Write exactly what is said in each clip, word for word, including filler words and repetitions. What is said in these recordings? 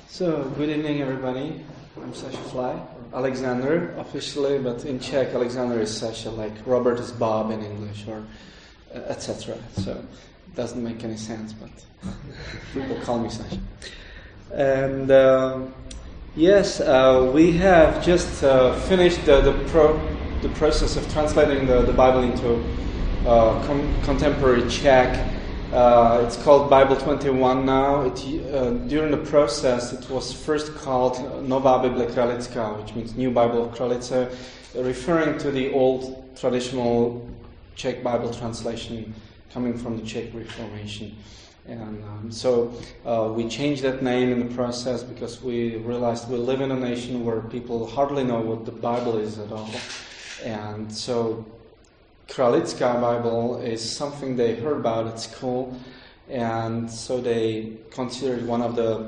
So, good evening everybody. I'm Sasha Fly, Alexander officially, but in Czech Alexander is Sasha, like Robert is Bob in English, or uh, et cetera. So, it doesn't make any sense, but people call me Sasha. And uh, yes, uh, we have just uh, finished the the, pro, the process of translating the, the Bible into uh, com- contemporary Czech. Uh, it's called Bible twenty-one now. It, uh, during the process, it was first called Nová Bible Kralická, which means New Bible of Kralice, referring to the old traditional Czech Bible translation coming from the Czech Reformation. And um, so uh, we changed that name in the process because we realized we live in a nation where people hardly know what the Bible is at all. And so Kralická Bible is something they heard about at school, and so they consider it one of the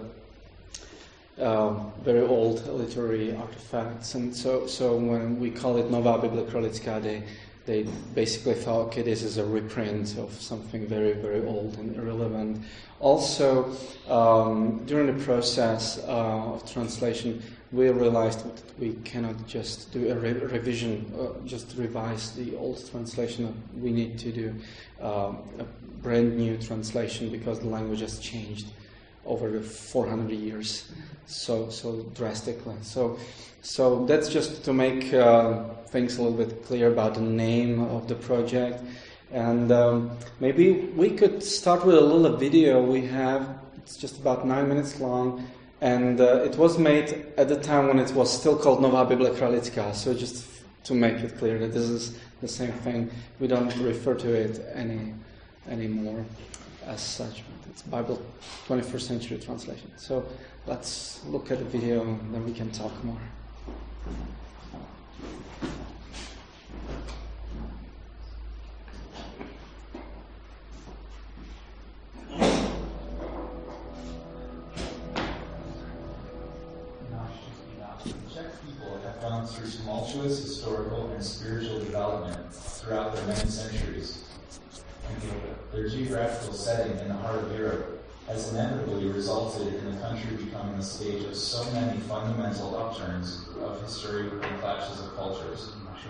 uh, very old literary artifacts. And so, so when we call it Nová Bible Kralická, they they basically thought, okay, this is a reprint of something very, very old and irrelevant. Also, um, during the process uh, of translation, we realized that we cannot just do a re- revision, uh, just revise the old translation. We need to do uh, a brand new translation because the language has changed over the four hundred years so so drastically. So so that's just to make uh, things a little bit clear about the name of the project. And um, maybe we could start with a little video we have. It's just about nine minutes long. And uh, it was made at the time when it was still called Nová Bible Kralická. So just f- to make it clear that this is the same thing. We don't refer to it any anymore as such. But it's Bible twenty-first century translation. So let's look at the video and then we can talk more. Through tumultuous historical and spiritual development throughout their many centuries. Their geographical setting in the heart of Europe has inevitably resulted in the country becoming the stage of so many fundamental upturns of history and clashes of cultures.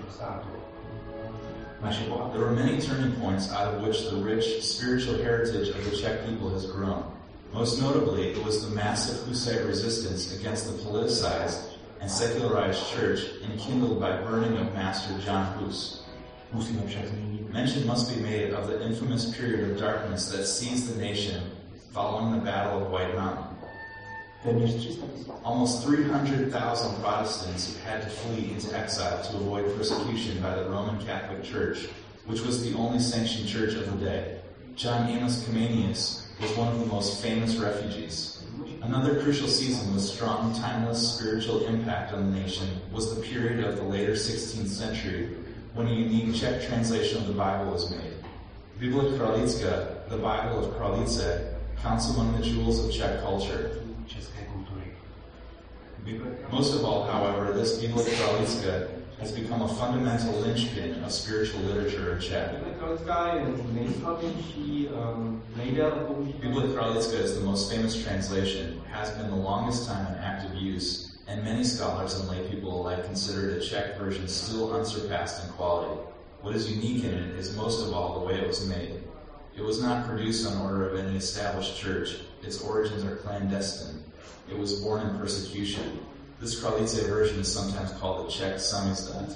There were many turning points out of which the rich spiritual heritage of the Czech people has grown. Most notably, it was the massive Hussite resistance against the politicized and secularized church enkindled by burning of Master John Hus. Mention must be made of the infamous period of darkness that seized the nation following the Battle of White Mountain. Almost three hundred thousand Protestants had to flee into exile to avoid persecution by the Roman Catholic Church, which was the only sanctioned church of the day. John Amos Comenius was one of the most famous refugees. Another crucial season with strong, timeless spiritual impact on the nation was the period of the later sixteenth century, when a unique Czech translation of the Bible was made. Biblia Kralická, the Bible of Kralice, counts among the jewels of Czech culture. Most of all, however, this Biblia Kralická has become a fundamental linchpin of spiritual literature in Czech. Biblia Kralická is the most famous translation, has been the longest time in active use, and many scholars and lay people alike consider the Czech version still unsurpassed in quality. What is unique in it is most of all the way it was made. It was not produced on order of any established church. Its origins are clandestine. It was born in persecution. This Kralice version is sometimes called the Czech samizdat.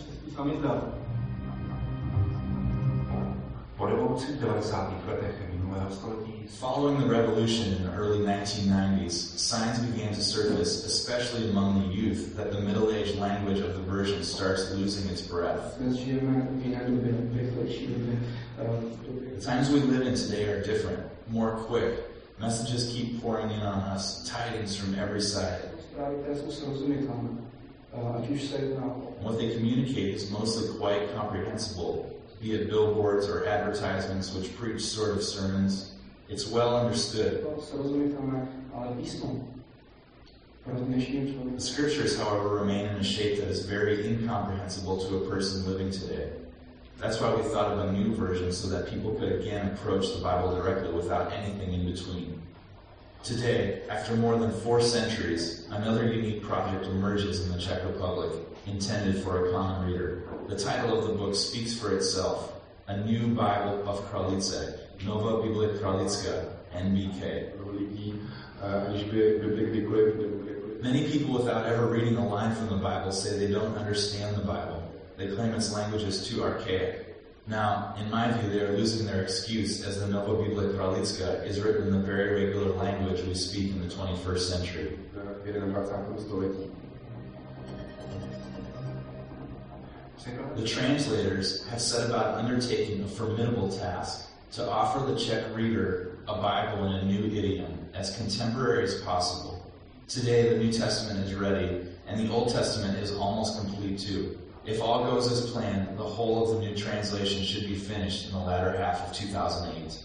Following the revolution in the early nineteen nineties, signs began to surface, especially among the youth, that the middle-aged language of the version starts losing its breath. The times we live in today are different, more quick. Messages keep pouring in on us, tidings from every side. What they communicate is mostly quite comprehensible, be it billboards or advertisements which preach sort of sermons. It's well understood. The scriptures, however, remain in a shape that is very incomprehensible to a person living today. That's why we thought of a new version so that people could again approach the Bible directly without anything in between. Today, after more than four centuries, another unique project emerges in the Czech Republic, intended for a common reader. The title of the book speaks for itself. A New Bible of Kralice, Nova Biblia Kralicka, N B K. Many people, without ever reading a line from the Bible, say they don't understand the Bible. They claim its language is too archaic. Now, in my view, they are losing their excuse, as the Nova Biblia Kralicka is written in the very regular language we speak in the twenty-first century. The translators have set about undertaking a formidable task to offer the Czech reader a Bible in a new idiom, as contemporary as possible. Today, the New Testament is ready, and the Old Testament is almost complete too. If all goes as planned, the whole of the new translation should be finished in the latter half of two thousand eight.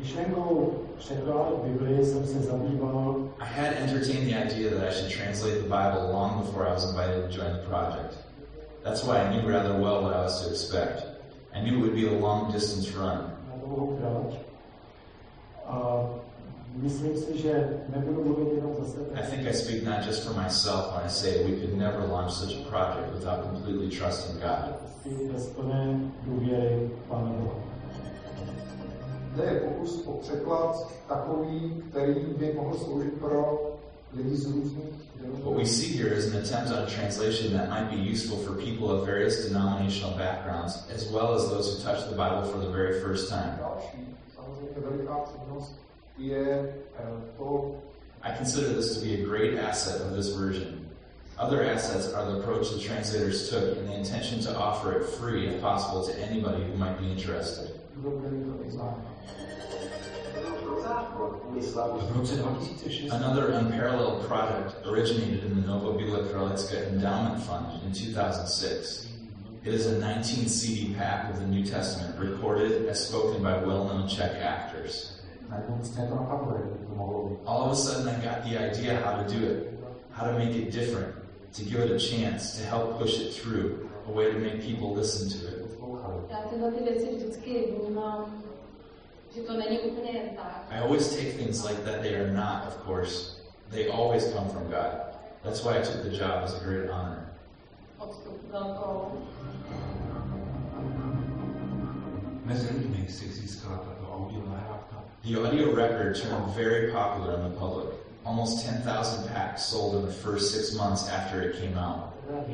I had entertained the idea that I should translate the Bible long before I was invited to join the project. That's why I knew rather well what I was to expect. I knew it would be a long-distance run. I think I speak not just for myself when I say we could never launch such a project without completely trusting God. What we see here is an attempt on a translation that might be useful for people of various denominational backgrounds, as well as those who touch the Bible for the very first time. I consider this to be a great asset of this version. Other assets are the approach the translators took and the intention to offer it free, if possible, to anybody who might be interested. Another unparalleled project originated in the Nova Biblia Kralicka Endowment Fund in two thousand six. It is a nineteen C D pack of the New Testament, recorded as spoken by well-known Czech actors. All of a sudden I got the idea how to do it, how to make it different, to give it a chance, to help push it through, a way to make people listen to it. I always take things like that they are not, of course. They always come from God. That's why I took the job as a great honor. The audio record turned very popular in the public. Almost ten thousand packs sold in the first six months after it came out.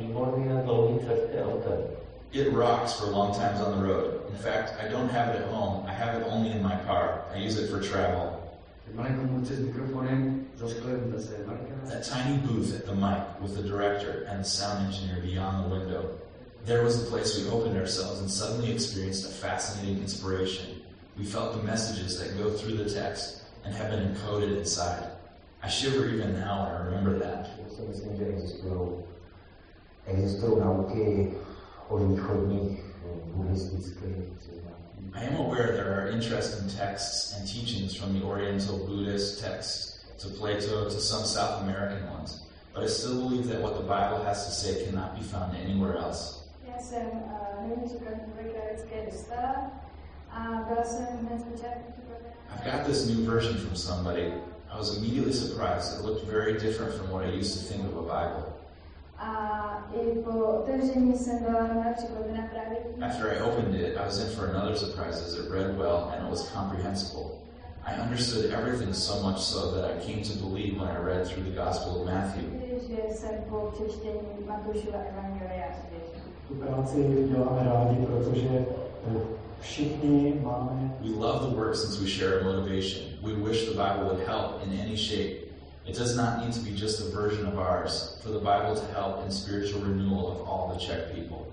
It rocks for long times on the road. In fact, I don't have it at home. I have it only in my car. I use it for travel. That tiny booth at the mic with the director and the sound engineer beyond the window. There was the place we opened ourselves and suddenly experienced a fascinating inspiration. We felt the messages that go through the text and have been encoded inside. I shiver even now when I remember that. I am aware there are interesting texts and teachings from the Oriental Buddhist texts to Plato to some South American ones, but I still believe that what the Bible has to say cannot be found anywhere else. I've got this new version from somebody. I was immediately surprised. It looked very different from what I used to think of a Bible. After I opened it, I was in for another surprise as it read well and it was comprehensible. I understood everything so much so that I came to believe when I read through the Gospel of Matthew. We love the work since we share a motivation. We wish the Bible would help in any shape. It does not need to be just a version of ours, for the Bible to help in spiritual renewal of all the Czech people.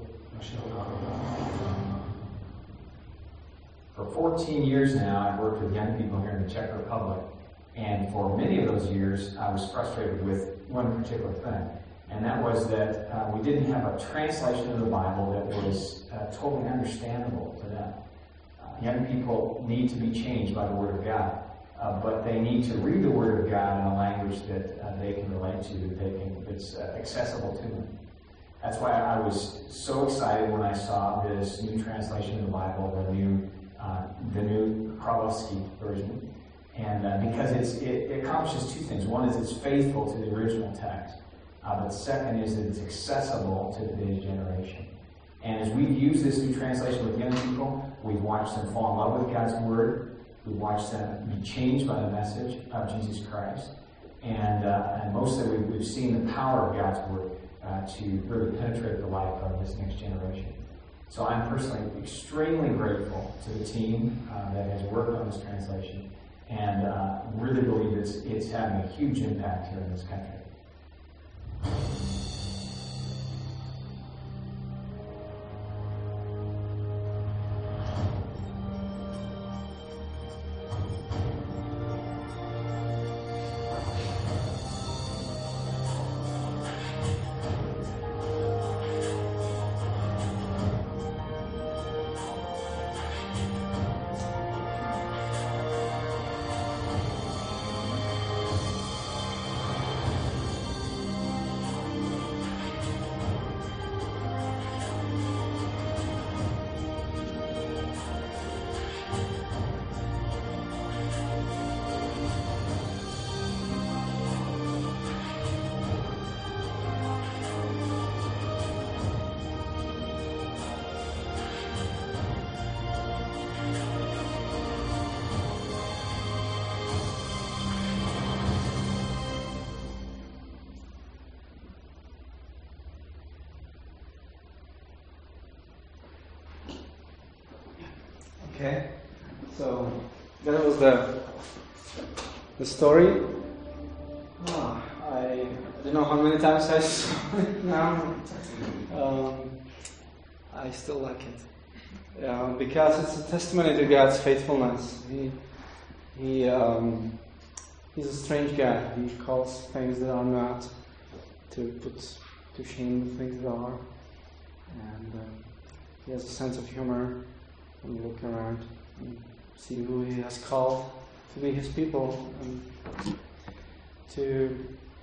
For fourteen years now, I've worked with young people here in the Czech Republic, and for many of those years, I was frustrated with one particular thing, and that was that uh, we didn't have a translation of the Bible that was uh, totally understandable to them. Uh, young people need to be changed by the Word of God. Uh, but they need to read the Word of God in a language that uh, they can relate to, that they can, that's uh, accessible to them. That's why I was so excited when I saw this new translation of the Bible, the new, uh, the new Kralicka version, And uh, because it's, it, it accomplishes two things. One is it's faithful to the original text. Uh, but second is that it's accessible to today's generation. And as we've used this new translation with young people, we've watched them fall in love with God's Word. We've watched them be changed by the message of Jesus Christ. And, uh, and mostly we've, we've seen the power of God's Word uh, to really penetrate the life of this next generation. So I'm personally extremely grateful to the team uh, that has worked on this translation, and uh, really believe it's, it's having a huge impact here in this country. Okay, so that was the the story. Oh, I don't know how many times I saw it now. Um, I still like it uh, because it's a testimony to God's faithfulness. He he um, he's a strange God. He calls things that are not to put to shame the things that are, and uh, he has a sense of humor. And look around and see who he has called to be his people, and to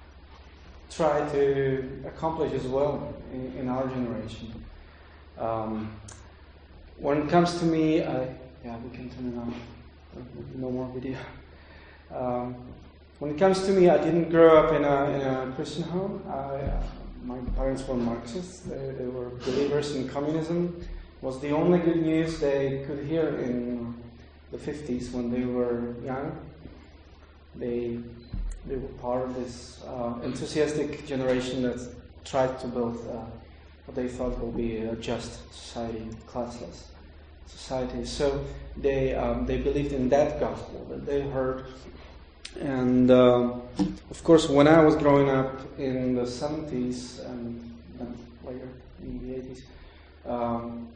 try to accomplish as well in, in our generation. Um, when it comes to me, I yeah we can turn it on. No more video. Um, when it comes to me, I didn't grow up in a in a Christian home. I, uh, my parents were Marxists. They, they were believers in communism. Was the only good news they could hear in the fifties when they were young. They they were part of this uh, enthusiastic generation that tried to build uh, what they thought would be a just society, classless society. So they um, they believed in that gospel that they heard. And uh, of course, when I was growing up in the seventies and then later in the eighties. Um,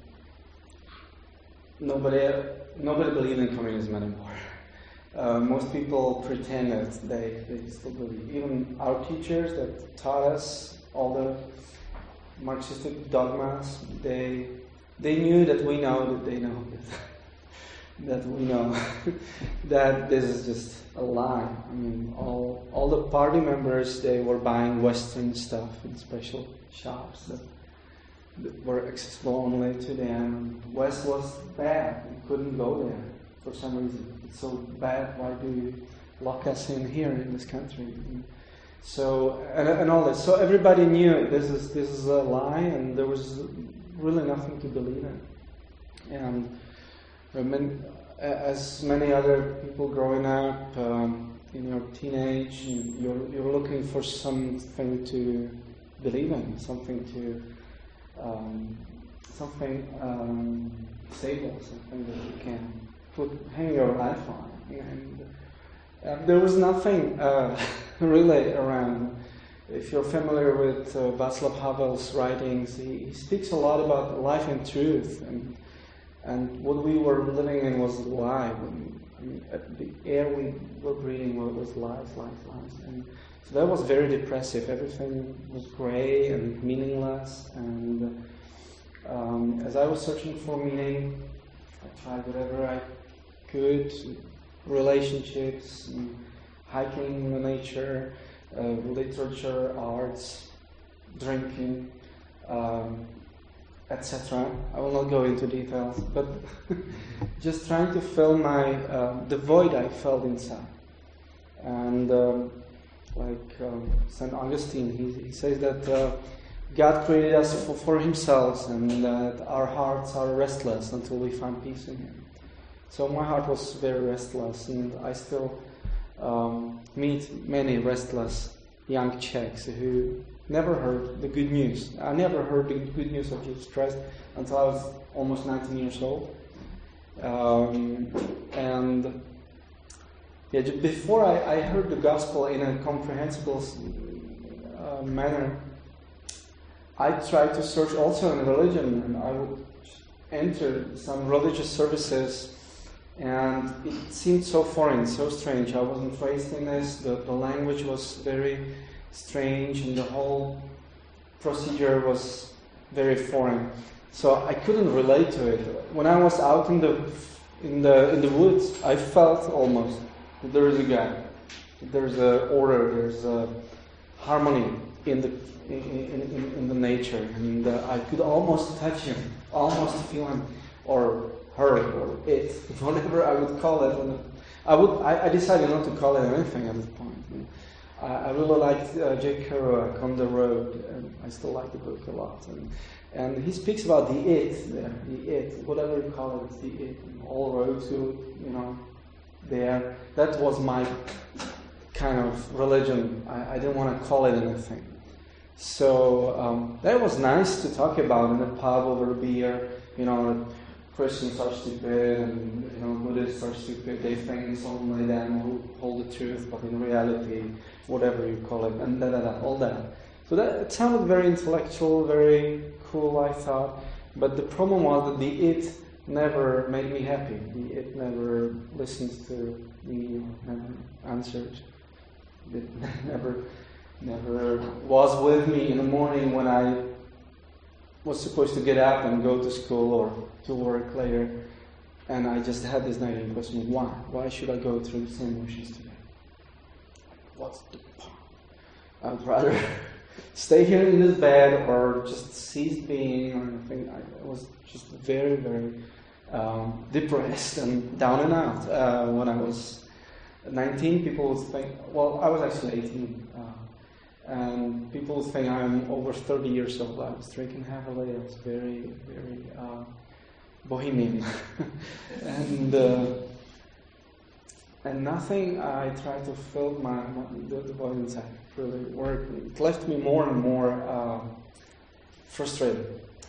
Nobody, nobody believed in communism anymore. Uh, most people pretend that they, they still believe. Even our teachers that taught us all the Marxistic dogmas, they they knew that we know that they know that, that we know that this is just a lie. I mean, all all the party members, they were buying Western stuff in special shops that were accessible only to them. West was bad. We couldn't go there for some reason. It's so bad. Why do you lock us in here in this country? So and, and all this. So everybody knew this is this is a lie, and there was really nothing to believe in. And I mean, as many other people growing up um, in your teenage, you're you're looking for something to believe in, something to. Um, something um, stable, something that you can put hang your life on, and uh, there was nothing uh, really around. If you're familiar with uh, Václav Havel's writings, he, he speaks a lot about life and truth, and and what we were living in was a lie. When, I mean, the air we were breathing was lies, lies, lies, and so that was very depressive. Everything was gray and meaningless. And um, as I was searching for meaning, I tried whatever I could, relationships, and hiking in the nature, uh, literature, arts, drinking, um, et cetera. I will not go into details, but just trying to fill my uh, the void I felt inside. And um, like um, Saint Augustine, he, he says that uh, God created us for, for Himself, and that our hearts are restless until we find peace in Him. So my heart was very restless, and I still um, meet many restless young Czechs who never heard the good news. I never heard the good news of Jesus Christ until I was almost nineteen years old. Um, and yeah, before I, I heard the gospel in a comprehensible uh, manner, I tried to search also in religion, and I would enter some religious services, and it seemed so foreign, so strange. I wasn't raised in this. The, the language was very strange, and the whole procedure was very foreign. So I couldn't relate to it. When I was out in the in the in the woods, I felt almost that there is a God, that there's a order, there's a harmony in the in, in, in the nature, and uh, I could almost touch Him, almost feel Him, or her, or it, whatever I would call it. And I would. I, I decided not to call it anything at this point. I, I really liked uh, Jack Kerouac, On the Road, and I still like the book a lot. And, and he speaks about the it, there, the it, whatever you call it, the it, and all roads to, you know, there. That was my kind of religion. I, I didn't want to call it anything. So um, that was nice to talk about in a pub over beer. You know, Christians are stupid, and you know, Buddhists are stupid. They think it's only them who hold the truth, but in reality, whatever you call it, and da da da, all that. So that it sounded very intellectual, very cool, I thought. But the problem was that the it never made me happy. The it never listened to me, never answered. It never, never was with me in the morning when I was supposed to get up and go to school or to work later. And I just had this nagging question: why? Why should I go through the same motions today? What's the point? I'd rather stay here in this bed or just cease being or anything. I was just very, very um, depressed and down and out. Uh, when I was nineteen, people would think, well, I was actually eighteen. Uh, and people would think I'm over thirty years old. I was drinking heavily. I was very, very uh, bohemian. and uh, And nothing I tried to fill my, my the, the void inside really worked. It left me more and more uh, frustrated.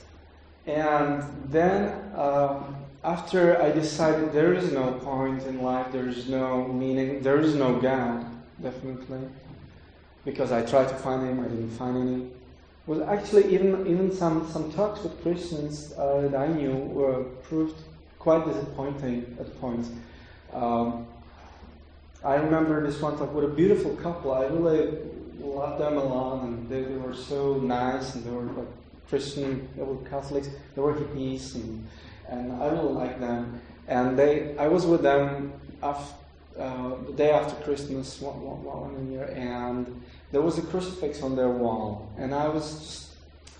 And then uh, after I decided there is no point in life, there is no meaning, there is no God, definitely, because I tried to find Him, I didn't find any. It was actually even even some, some talks with Christians uh, that I knew were proved quite disappointing at points. Um, I remember this one talk with a beautiful couple. I really loved them a lot, and they, they were so nice, and they were like Christian, they were Catholics, they were hippies, and, and I really liked them. And they, I was with them after, uh, the day after Christmas, one, one, one year, and there was a crucifix on their wall, and I was just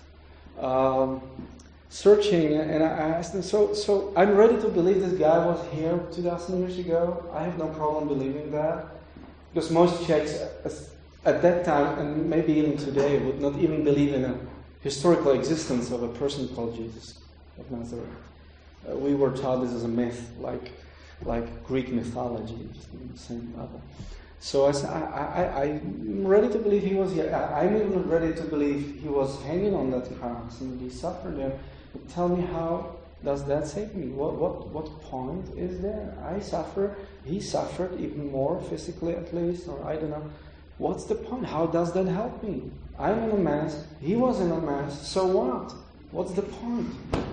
um, searching, and I asked them, so, so I'm ready to believe this guy was here two thousand years ago. I have no problem believing that. Because most Czechs at that time, and maybe even today, would not even believe in a historical existence of a person called Jesus of Nazareth. Uh, we were taught this as a myth, like like Greek mythology, just on the same level. So I said, I, I, I'm ready to believe he was here. I, I'm even ready to believe he was hanging on that cross and he suffered there. But tell me, how does that save me? What, what, what point is there? I suffer. He suffered even more, physically at least, or I don't know. What's the point? How does that help me? I'm in a mess. He was in a mess. So what? What's the point?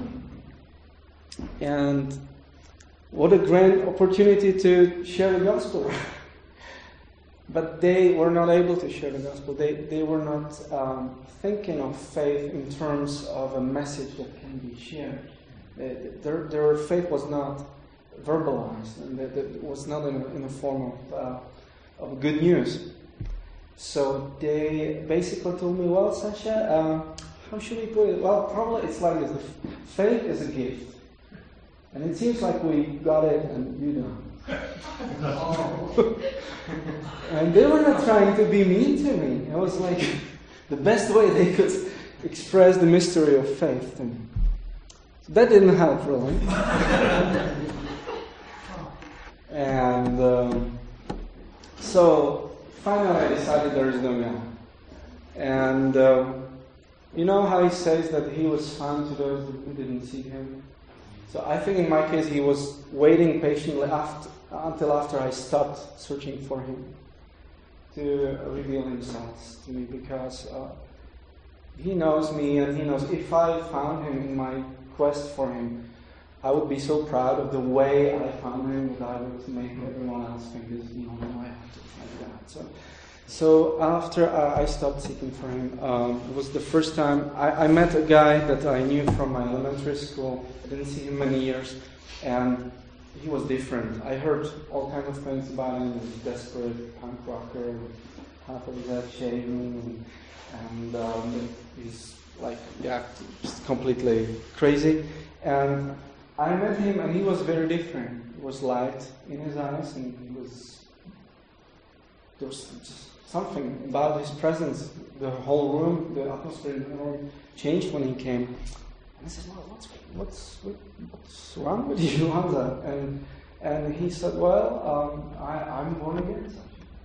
And what a grand opportunity to share the gospel. But they were not able to share the gospel. They, they were not um, thinking of faith in terms of a message that can be shared. They, their, their faith was not verbalized, and it was not in a, in a form of, uh, of good news. So they basically told me, well, Sasha, uh, how should we put it? Well, probably it's like this. The faith is a gift. And it seems like we got it and you know. And they were not trying to be mean to me. It was like the best way they could express the mystery of faith to me. So that didn't help really. And um, so finally I decided there is no God. And um, you know how he says that he was found to those who didn't see him? So I think in my case he was waiting patiently after, until after I stopped searching for him to reveal himself to me, because uh, he knows me and he knows if I found him in my quest for him, I would be so proud of the way I found him that I would make everyone else think this, you know, I have to find that. So, so after I stopped seeking for him, um, it was the first time I, I met a guy that I knew from my elementary school. I didn't see him many years, and he was different. I heard all kinds of things about him. He was a desperate punk rocker, half of his head shaven, and um, he's like, yeah, just completely crazy. And I met him, and he was very different. There was light in his eyes, and he was there was just something about his presence. The whole room, the atmosphere in the room changed when he came. And I said, "Well, what's what's what, what's wrong with you, Hamza?" And and he said, "Well, um, I, I'm born again." So,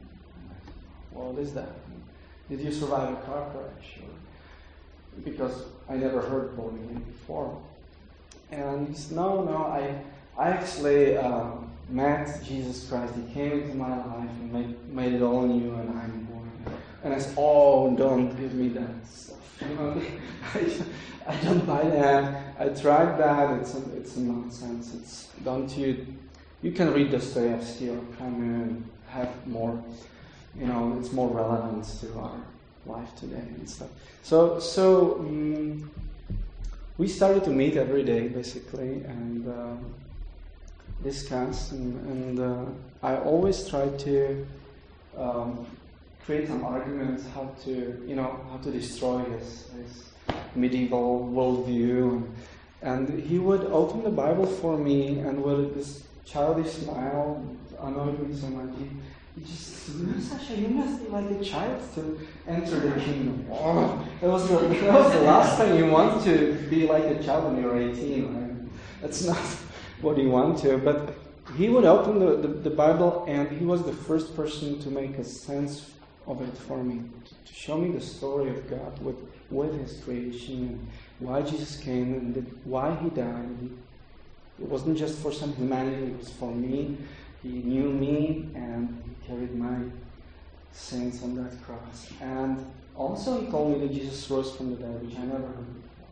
well, what is that? Did you survive a car crash? Or, because I never heard born again before. And he said, "No, no, I I actually um, met Jesus Christ. He came into my life and made made it all new, and I'm born again." And I said, "Oh, don't give me that stuff. You know, I, I don't buy that. I tried that. It's a, it's a nonsense. It's don't you? You can read Dostoevsky or Camus and have more. You know, it's more relevant to our life today and stuff." So so. Um, We started to meet every day, basically, and uh, discuss. And, and uh, I always tried to um, create some arguments how to, you know, how to destroy his, his medieval worldview. And, and he would open the Bible for me, and with this childish smile, annoyed me so much. He, He just, Sasha, you must be like a child to enter the kingdom. Oh, that was the, that was the last time you want to be like a child when you're eighteen. Right? That's not what you want to. But he would open the, the, the Bible, and he was the first person to make a sense of it for me, to, to show me the story of God with, with his creation, and why Jesus came, and the, why he died. It wasn't just for some humanity, it was for me. He knew me, and he carried my sins on that cross. And also he told me that Jesus rose from the dead, which I never heard before.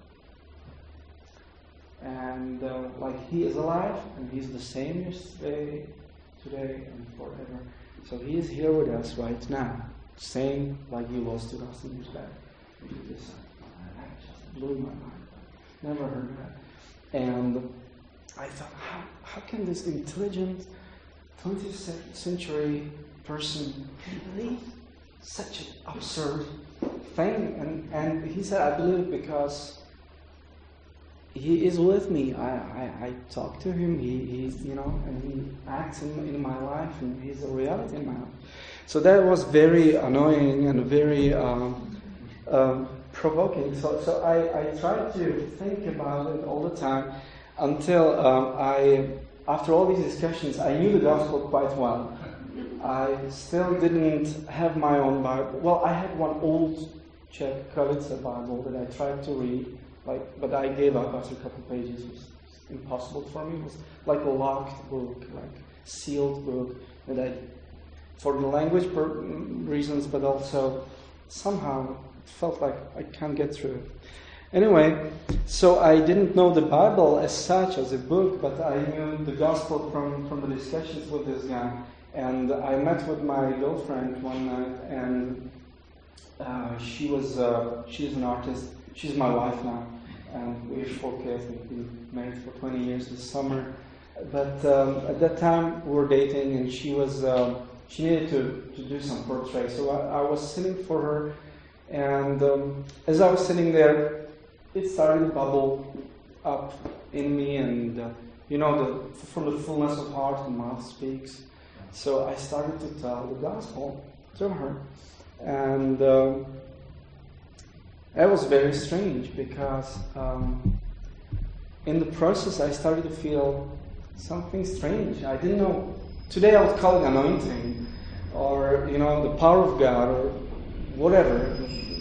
And uh, like he is alive, and he's the same yesterday, today, and forever. So he is here with us right now, same like he was two thousand years back. This, that just blew my mind. Never heard that. And I thought, how, how can this intelligent twentieth century person believe such an absurd thing? And, and he said, "I believe because he is with me. I, I, I talk to him. He, he's, you know, and he acts in, in my life, and he's a reality in my life." So that was very annoying and very um, um, provoking. So, so I, I tried to think about it all the time until um, I. After all these discussions, I knew the gospel quite well. I still didn't have my own Bible. Well, I had one old Czech Kavica Bible that I tried to read, like, but I gave up after a couple of pages. It was impossible for me. It was like a locked book, like sealed book that I, for the language per- reasons, but also somehow it felt like I can't get through it. Anyway, so I didn't know the Bible as such, as a book, but I knew the gospel from, from the discussions with this guy. And I met with my girlfriend one night, and uh, she was uh, she's an artist. She's my wife now, and we have four kids. We've been married for twenty years this summer. But um, at that time, we were dating, and she was uh, she needed to, to do some portraits. So I, I was sitting for her. And um, as I was sitting there, it started to bubble up in me, and uh, you know, the, from the fullness of heart, the mouth speaks. So I started to tell the gospel to her, and um, it was very strange because um, in the process I started to feel something strange. I didn't know. Today I would call it anointing, or you know, the power of God, or whatever.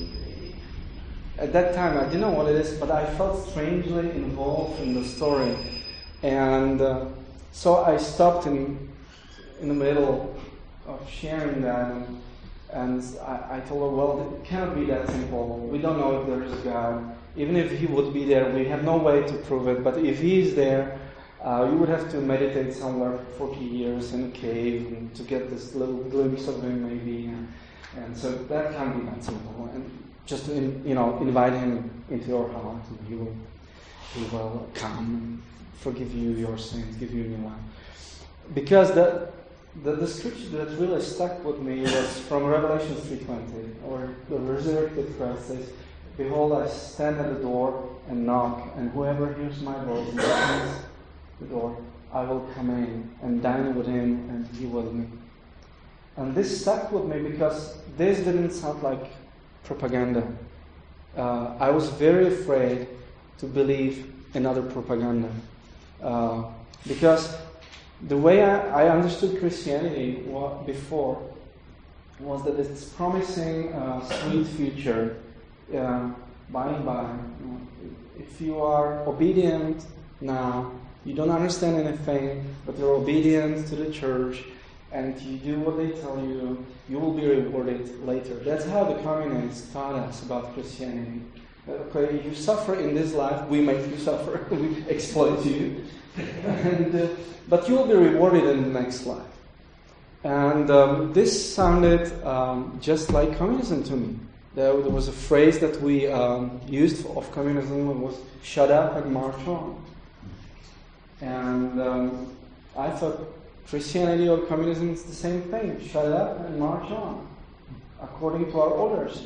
At that time I didn't know what it is, but I felt strangely involved in the story, and uh, so I stopped in in the middle of sharing that, and, and I, I told her, well, it cannot be that simple. We don't know if there is a God. Even if He would be there, we have no way to prove it. But if He is there, uh, you would have to meditate somewhere for forty years in a cave and to get this little glimpse of Him, maybe. And, and so that can't be that simple. And just in, you know, invite Him into your heart, and He will, He will come and forgive you your sins, give you a new life. Because the The, the scripture that really stuck with me was from Revelation three twenty, where the resurrected Christ says, "Behold, I stand at the door and knock, and whoever hears my voice and opens the door, I will come in and dine with him and he with me." And this stuck with me because this didn't sound like propaganda. Uh, I was very afraid to believe in other propaganda. Uh, because the way I, I understood Christianity before was that it's promising a sweet future uh, by and by. If you are obedient now, you don't understand anything, but you're obedient to the church, and you do what they tell you, you will be rewarded later. That's how the communists taught us about Christianity. Okay, you suffer in this life, we make you suffer, we exploit you. and, uh, but you will be rewarded in the next life. And um, this sounded um, just like communism to me. There, there was a phrase that we um, used of communism was "shut up and march on." And um, I thought Christianity or communism is the same thing. Shut up and march on, according to our orders.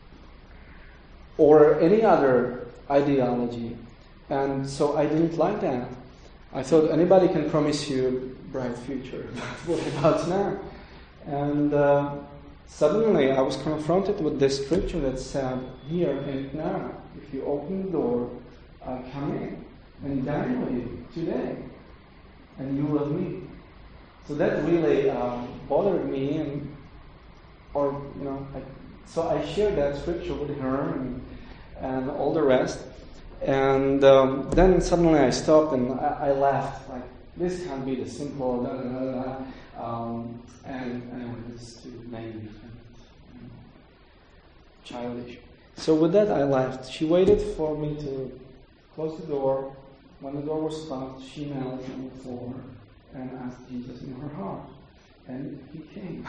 Or any other ideology. And so I didn't like that. I thought anybody can promise you a bright future. What about now? And uh, suddenly I was confronted with this scripture that said, here and now, if you open the door, I'll come in and dine with you today, and you with me. So that really um, bothered me, and or you know, I, so I shared that scripture with her and, and all the rest. And um, then suddenly I stopped and I, I laughed, like, this can't be the simple, da, da, da, da. Um, and anyway, it's too naive and you know, childish. So with that I left. She waited for me to close the door. When the door was closed, she knelt on the floor and asked Jesus in her heart. And he came.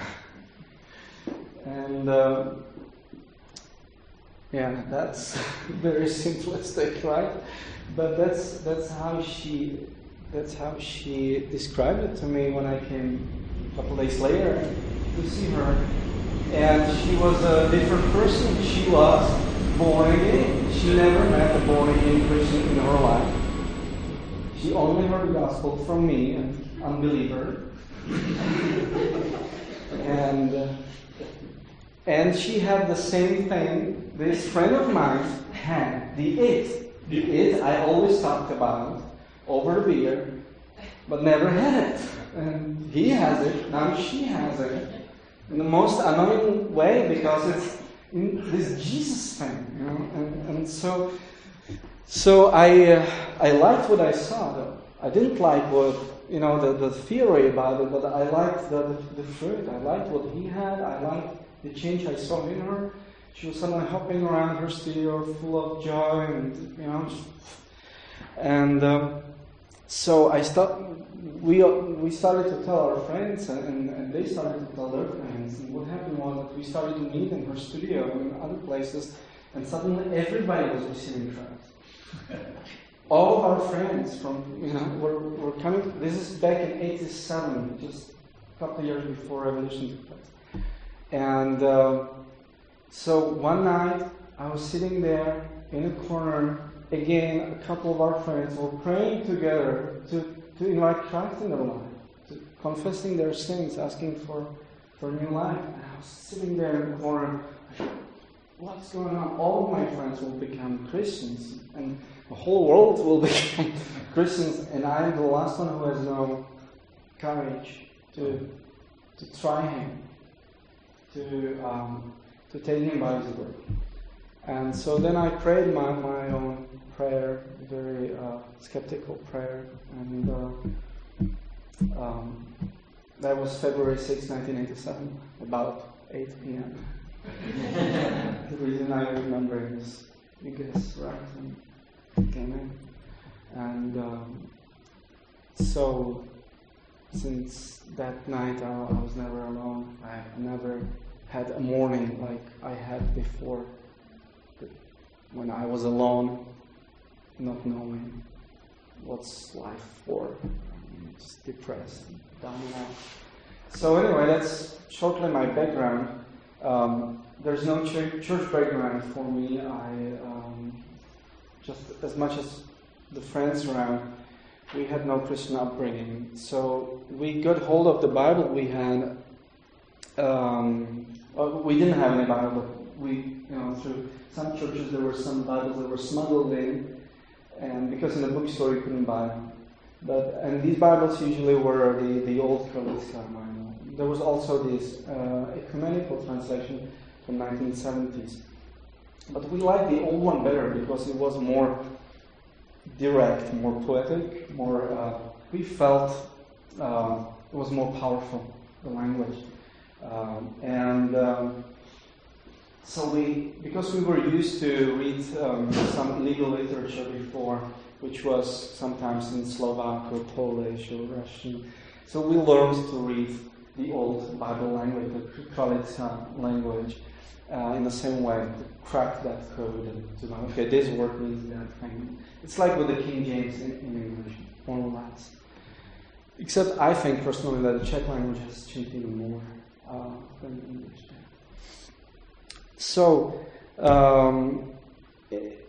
and uh, yeah, that's very simplistic, right? But that's that's how she that's how she described it to me when I came a couple days later to see her. And she was a different person. She was born again. She never met a born again Christian in her life. She only heard the gospel from me, an unbeliever. and uh, and she had the same thing this friend of mine had, the it. The it I always talked about over beer, but never had it. And he has it, now she has it. In the most annoying way, because it's this Jesus thing, you know. And, and so, so I uh, I liked what I saw, though. I didn't like what you know the, the theory about it, but I liked the, the the fruit. I liked what he had. I liked the change I saw in her. She was suddenly hopping around her studio, full of joy, and you know, and um, so I start. We we started to tell our friends, and, and they started to tell their friends. And what happened was that we started to meet in her studio and in other places, and suddenly everybody was receiving Christ. All our friends from you know were were coming. This is back in eighty-seven, just a couple of years before Revolution took place, and. Uh, So one night, I was sitting there in a corner. Again, a couple of our friends were praying together to, to invite Christ in their life, to confessing their sins, asking for, for new life. And I was sitting there in the corner. What's going on? All of my friends will become Christians, and the whole world will become Christians, and I am the last one who has no courage to to try him, to um, to take him by his word. And so then I prayed my, my own prayer, very uh, skeptical prayer, and uh, um, that was February sixth, nineteen eighty-seven, about eight p.m. The reason I remember is, you guess, right? And came in. And um, so, since that night, I, I was never alone. I never had a morning like I had before, when I was alone, not knowing what's life for, just depressed, down and out. So anyway, that's shortly my background. Um, there's no ch- church background for me. I um, just as much as the friends around, we had no Christian upbringing. So we got hold of the Bible we had. Um, well, we didn't have any Bible, but we, you know, through some churches there were some Bibles that were smuggled in, and because in the bookstore you couldn't buy them. But and these Bibles usually were the the old Kralicka Bible. There was also this uh, ecumenical translation from nineteen seventies. But we liked the old one better because it was more direct, more poetic, more. Uh, we felt uh, it was more powerful, the language, um, and um, so we, because we were used to read um, some legal literature before, which was sometimes in Slovak or Polish or Russian, so we learned to read the old Bible language, the Kralicka language, uh, in the same way, to crack that code and to know, okay, this word means that thing. It's like with the King James in, in English, more or less. Except I think personally that the Czech language has changed even more uh, than English. So, um, it,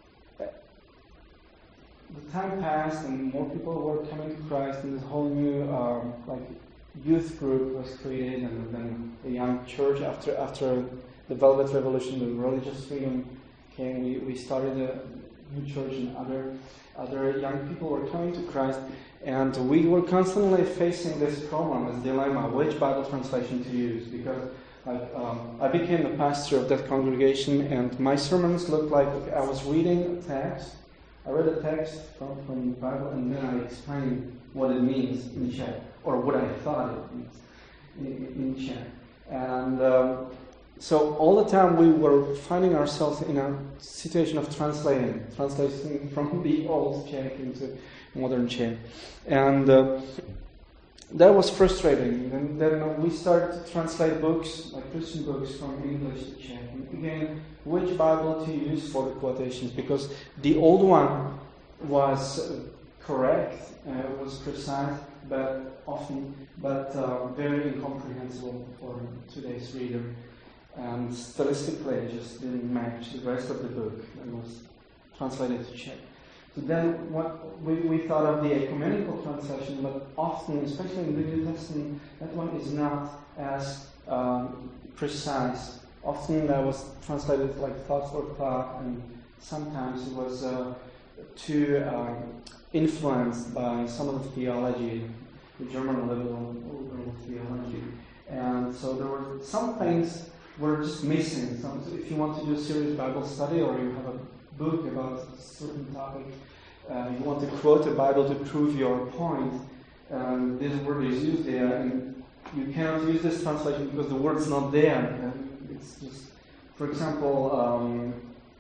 the time passed and more people were coming to Christ, and this whole new um, like youth group was created, and then the young church after after the Velvet Revolution, the religious freedom came. We, we started a new church, and other other young people were coming to Christ, and we were constantly facing this problem, this dilemma: which Bible translation to use? Because like um, I became the pastor of that congregation, and my sermons looked like I was reading a text. I read a text from, from the Bible, and then I explained what it means in Czech, or what I thought it means in, in Czech. And um, so all the time we were finding ourselves in a situation of translating, translating from the old Czech into modern Czech. And uh, that was frustrating. And then we started to translate books, like Christian books, from English to Czech. And again, which Bible to use for the quotations? Because the old one was correct, uh, was precise, but often, but uh, very incomprehensible for today's reader. And stylistically, it just didn't match the rest of the book that was translated to Czech. So then, what we, we thought of the ecumenical translation, but often, especially in the New Testament, that one is not as um, precise. Often that was translated like thought for thought, and sometimes it was uh, too um, influenced by some of the theology, the German liberal, liberal theology. And so there were some things were just missing. Some, if you want to do a serious Bible study, or you have a book about a certain topic, uh, you want to quote a Bible to prove your point, um, this word is used there, and you cannot use this translation because the word's not there. And it's just, for example, um,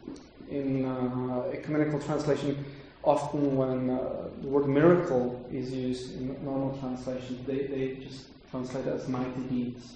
in uh, ecumenical translation, often when uh, the word miracle is used in normal translations, they, they just translate it as mighty deeds.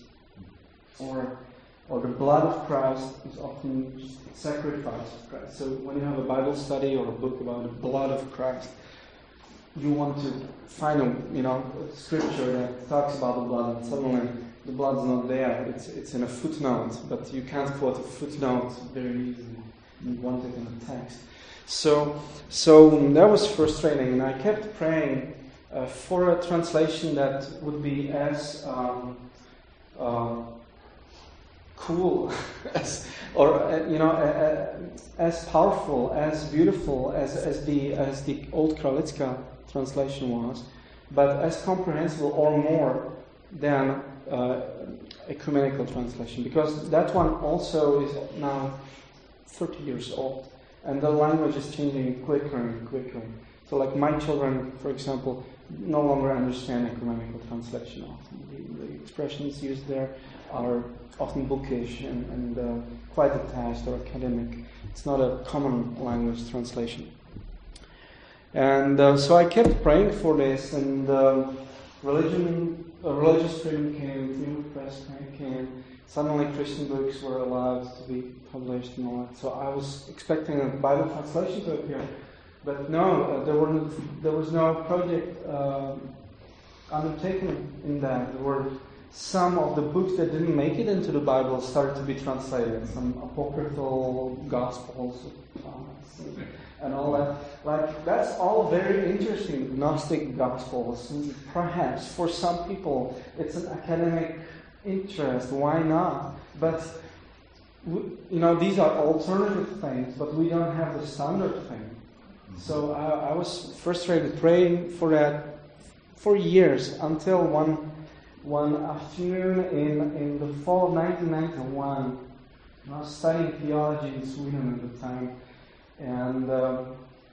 Or or the blood of Christ is often just sacrifice of Christ. So when you have a Bible study or a book about the blood of Christ, you want to find a you know a scripture that talks about the blood, and suddenly the blood's not there. It's it's in a footnote, but you can't quote a footnote very easily. You want it in a text. So so that was frustrating, and I kept praying uh, for a translation that would be as um, uh, cool as, or uh, you know, uh, as powerful, as beautiful as as the as the old Kralicka translation was, but as comprehensible or more than uh, ecumenical translation, because that one also is now thirty years old, and the language is changing quicker and quicker. So, like my children, for example, no longer understand ecumenical translation often. The, the expressions used there are often bookish and, and uh, quite detached or academic. It's not a common language translation. And uh, so I kept praying for this, and uh, religion, uh, religious freedom came, freedom of press came. Suddenly, Christian books were allowed to be published and all that. So I was expecting a Bible translation to appear, but no, uh, there were no, there was no project uh, undertaken in that. There were some of the books that didn't make it into the Bible started to be translated. Some apocryphal gospels of Thomas and, and all that. Like that's all very interesting. Gnostic gospels, and perhaps for some people it's an academic interest. Why not? But we, you know, these are alternative things, but we don't have the standard thing. So I, I was frustrated praying for that for years until one one afternoon in in the fall of nineteen ninety-one. I was studying theology in Sweden at the time, and uh,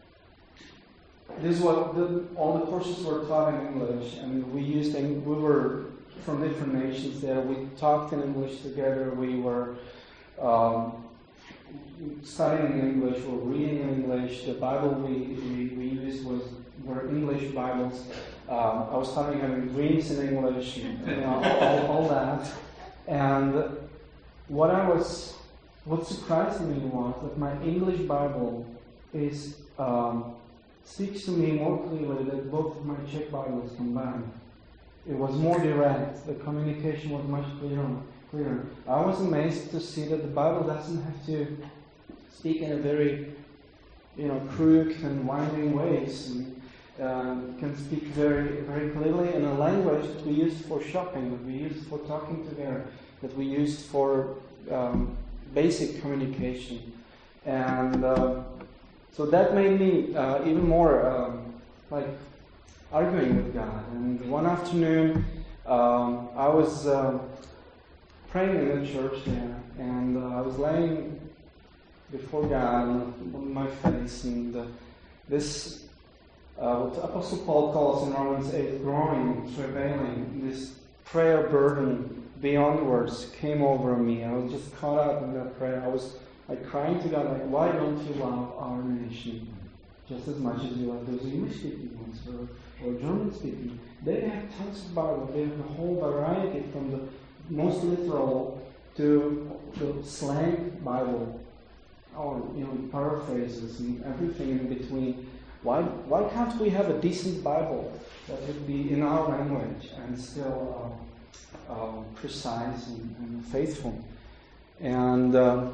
this is what the, all the courses were taught in English, and we used we were from different nations there. We talked in English together. We were um, studying in English. We were reading in English. The Bible we, we, we used was were English Bibles. Um, I was starting having dreams in English, you know, all, all that. And what I was, what surprised me was that my English Bible is um, speaks to me more clearly than both of my Czech Bibles combined. It was more direct. The communication was much clearer. Clearer. I was amazed to see that the Bible doesn't have to speak in a very, you know, crooked and winding ways. And, uh, can speak very, very clearly in a language that we use for shopping, that we use for talking together, that we use for um, basic communication. And uh, so that made me uh, even more um, like arguing with God. And one afternoon, um, I was uh, praying in the church there, and uh, I was laying before God on my face, and uh, this, uh, what Apostle Paul calls in Romans eight, growing, travailing, this prayer burden beyond words came over me. I was just caught up in that prayer. I was like crying to God, like, why don't you love our nation just as much as you love those English-speaking ones or, or German-speaking? They have tons of Bible. They have a whole variety from the most literal to the slang Bible, or you know, paraphrases and everything in between. Why why can't we have a decent Bible that would be in our language and still uh, uh, precise and, and faithful? And uh,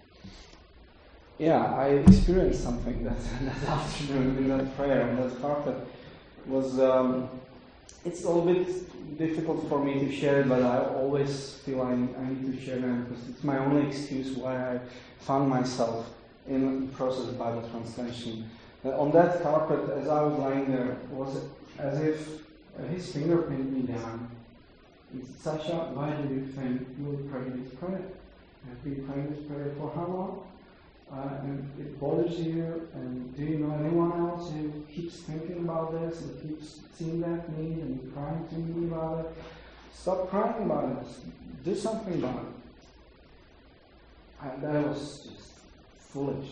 yeah, I experienced something that, that afternoon in that prayer, and that carpet was. Um, it's a little bit difficult for me to share, but I always feel I, I need to share them because it's my only excuse why I found myself in the process of Bible translation. Uh, on that carpet, as I was lying there, was as if uh, his finger pinned me down. He said, Sasha, why do you think you will pray this prayer? I've been praying this prayer for how long? Uh, and it bothers you, and do you know anyone else who keeps thinking about this and keeps seeing that need and crying to me about it? Stop crying about it. Do something about it. And that was just foolish.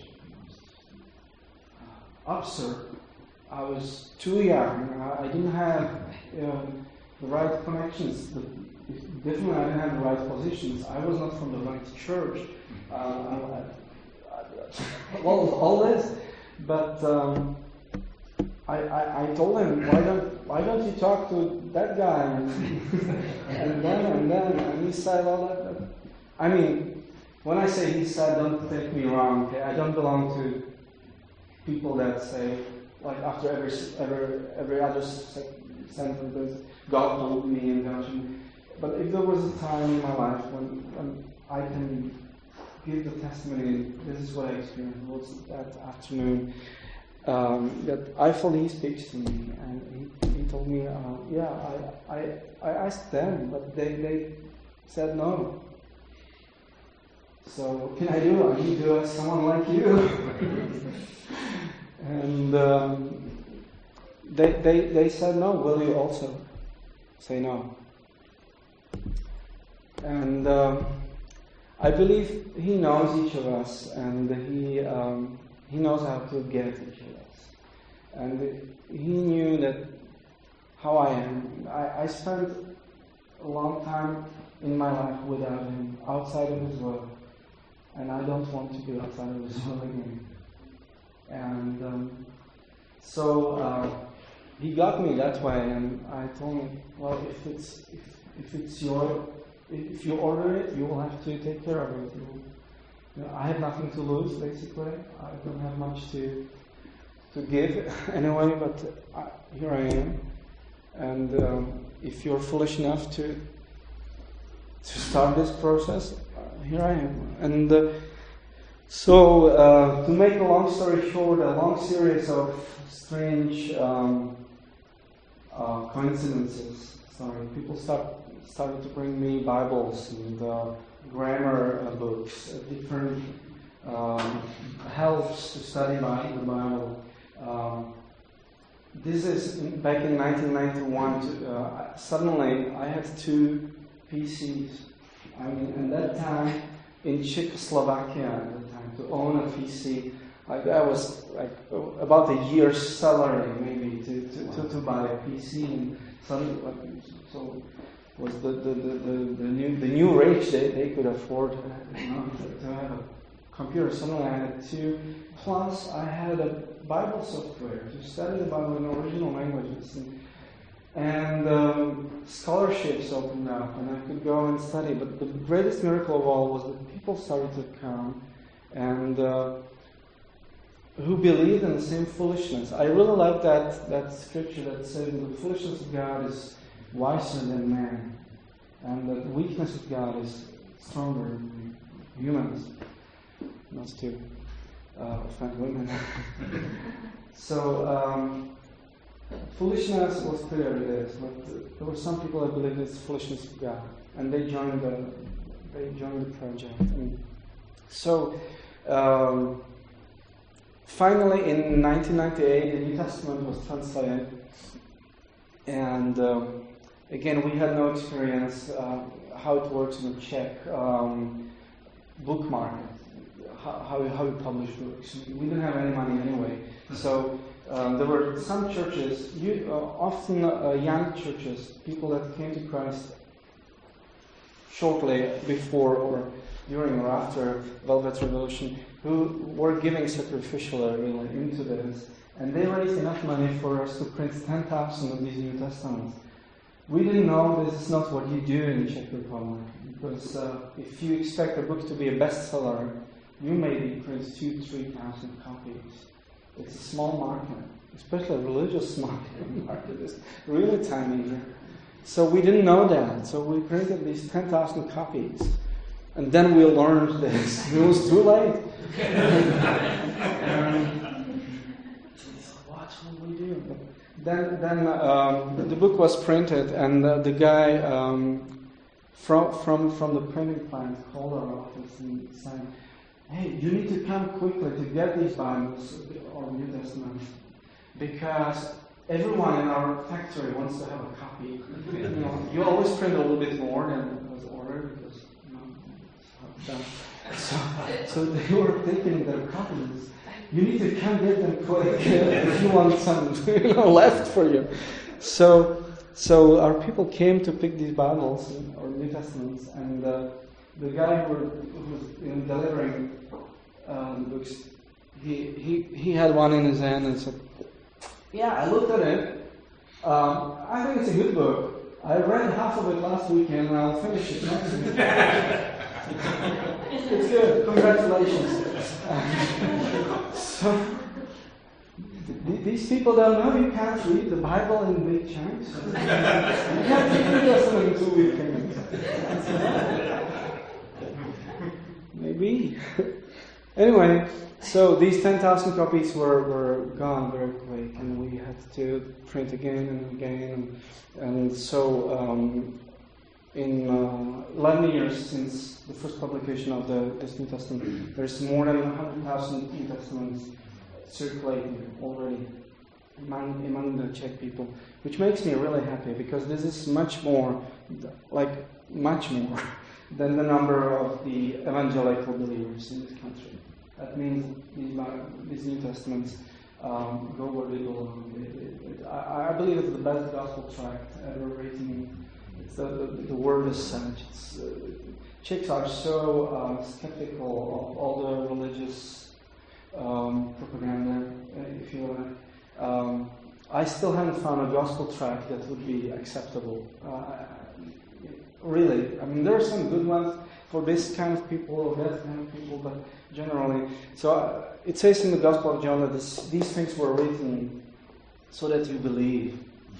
Uh, absurd. I was too young. I, I didn't have you know, the right connections. The, definitely I didn't have the right positions. I was not from the right church. Uh, I, well, all this, but um, I, I, I told him, why don't why don't you talk to that guy? And, and then and then and he said, well, that, that. I mean, when I say he said, don't take me wrong. Okay, I don't belong to people that say, like after every every every other sentence, God told me and God. But if there was a time in my life when when I can give the testimony, this is what I experienced. It was that afternoon. Um, that I felt he speaks to me, and he, he told me, uh, yeah, I, I I asked them, but they, they said no. So what can I do? I need to ask someone like you. and um, they, they, they said no. Will you also say no? And um, I believe he knows each of us, and he um, he knows how to get each of us. And he knew that how I am. I, I spent a long time in my life without him, outside of his will. And I don't want to be outside of his will again. And um, so uh, he got me that way, and I told him, well, if it's if, if it's your if you order it, you will have to take care of it. You, you know, I have nothing to lose, basically. I don't have much to to give anyway, but I, here I am. And um, if you're foolish enough to to start this process, uh, here I am. And uh, so, uh, to make a long story short, a long series of strange um, uh, coincidences. Sorry, people start, started to bring me Bibles and uh, grammar uh, books, uh, different um, helps to study by the Bible. Um, this is in, back in nineteen ninety-one. To, uh, suddenly, I had two P Cs. I mean, at that time in Czechoslovakia, at that time, to own a P C, like that was like about a year's salary, maybe, to to, to, to buy a P C. And suddenly, like, so was the the, the, the, the new the new rate they, they could afford, you know, to, to have a computer. Suddenly, I had two. Plus, I had a Bible software to study the Bible in original languages. And, And um, scholarships opened up, and I could go and study. But the greatest miracle of all was that people started to come, and uh, who believed in the same foolishness. I really like that that scripture that says the foolishness of God is wiser than man, and the weakness of God is stronger than humans. Not to uh, offend women. so. Um, Foolishness was clear it is, but there were some people that believed it's foolishness of God, and they joined the they joined the project. And so, um, finally, in nineteen ninety-eight, the New Testament was translated, and um, again, we had no experience uh, how it works in the Czech um, book market, how how how you publish books. We didn't have any money anyway, so. Um, there were some churches, you, uh, often uh, young churches, people that came to Christ shortly before or during or after Velvet Revolution, who were giving sacrificially really into this, and they raised enough money for us to print ten thousand of these New Testaments. We didn't know this is not what you do in the Czech Republic, because uh, if you expect a book to be a bestseller, you maybe print two, three thousand copies. It's a small market, especially a religious market. market is really tiny here. So we didn't know that. So we printed these ten thousand copies. And then we learned this. It was too late. um, what will we do? But then then um, the book was printed, and uh, the guy um, from, from, from the printing plant called our office and said, hey, you need to come quickly to get these Bibles or New Testaments, because everyone in our factory wants to have a copy. You know, you always print a little bit more than was ordered, because you know, it's how it's done. So, so they were taking their copies. You need to come get them quick if you want some, you know, left for you. So, so our people came to pick these Bibles or New Testaments, and. Uh, The guy who, were, who was you know, delivering um, books, he, he he had one in his hand and said, yeah, I looked at it. Um, I think it's a good book. I read half of it last weekend, and I'll finish it next week. It's good. Congratulations. so, th- these people don't know you can't read the Bible in big chunks. You can't read this in two weekends. Maybe. Anyway, so these ten thousand copies were, were gone very quick, and we had to print again and again. And, and so, um, in uh, eleven years since the first publication of the this New Testament, there's more than one hundred thousand New Testaments circulating already among, among the Czech people, which makes me really happy, because this is much more, like much more, than the number of the evangelical believers in this country. That means these, these New Testaments um, go where they belong. It, it, I, I believe it's the best gospel tract ever written. It's the, the, the word is such. It's, uh, Czechs are so uh, skeptical of all the religious um, propaganda, if you like. Um, I still haven't found a gospel tract that would be acceptable. Uh, really, I mean, there are some good ones for this kind of people or that kind of people, but generally, so uh, it says in the Gospel of John that this, these things were written so that you believe.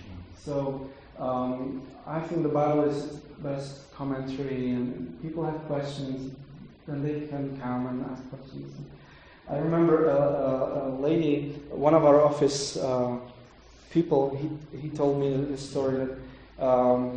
So um, I think the Bible is the best commentary, and people have questions, then they can come and ask questions. I remember a, a, a lady, one of our office uh, people, he, he told me this story that um,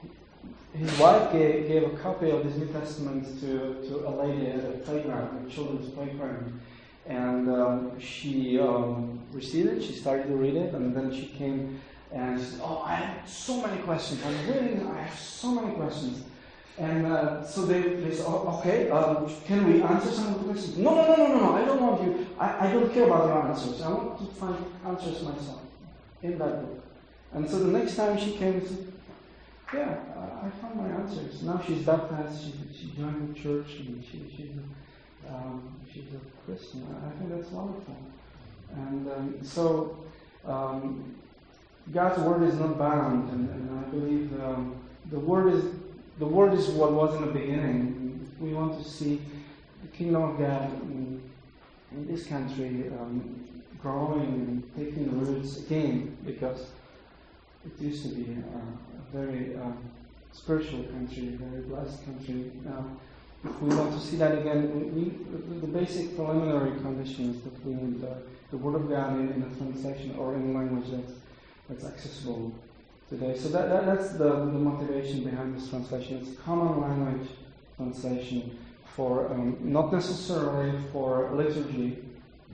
his wife gave, gave a copy of this New Testament to, to a lady at a playground, a children's playground. And um, she um, received it, she started to read it, and then she came and she said, oh, I have so many questions. I'm reading, I have so many questions. And uh, so they, they said, oh, okay, um, can we answer some of the questions? No, no, no, no, no, no, I don't want you, I, I don't care about your answers. I want to find answers myself in that book. And so the next time she came and said, yeah, I found my answers. Now she's baptized, she, she joined the church, and she, she's, a, um, she's a Christian. I think that's wonderful. And um, so, um, God's word is not bound, and, and I believe um, the word is the word is what was in the beginning. If we want to see the kingdom of God in, in this country um, growing and taking roots again, because it used to be uh, a very uh, spiritual country, a very blessed country. Now, if we want to see that again, we, we, the basic preliminary conditions that we need uh, the Word of God in, in a translation or in a language that's, that's accessible today. So that, that that's the, the motivation behind this translation. It's a common language translation for um, not necessarily for liturgy,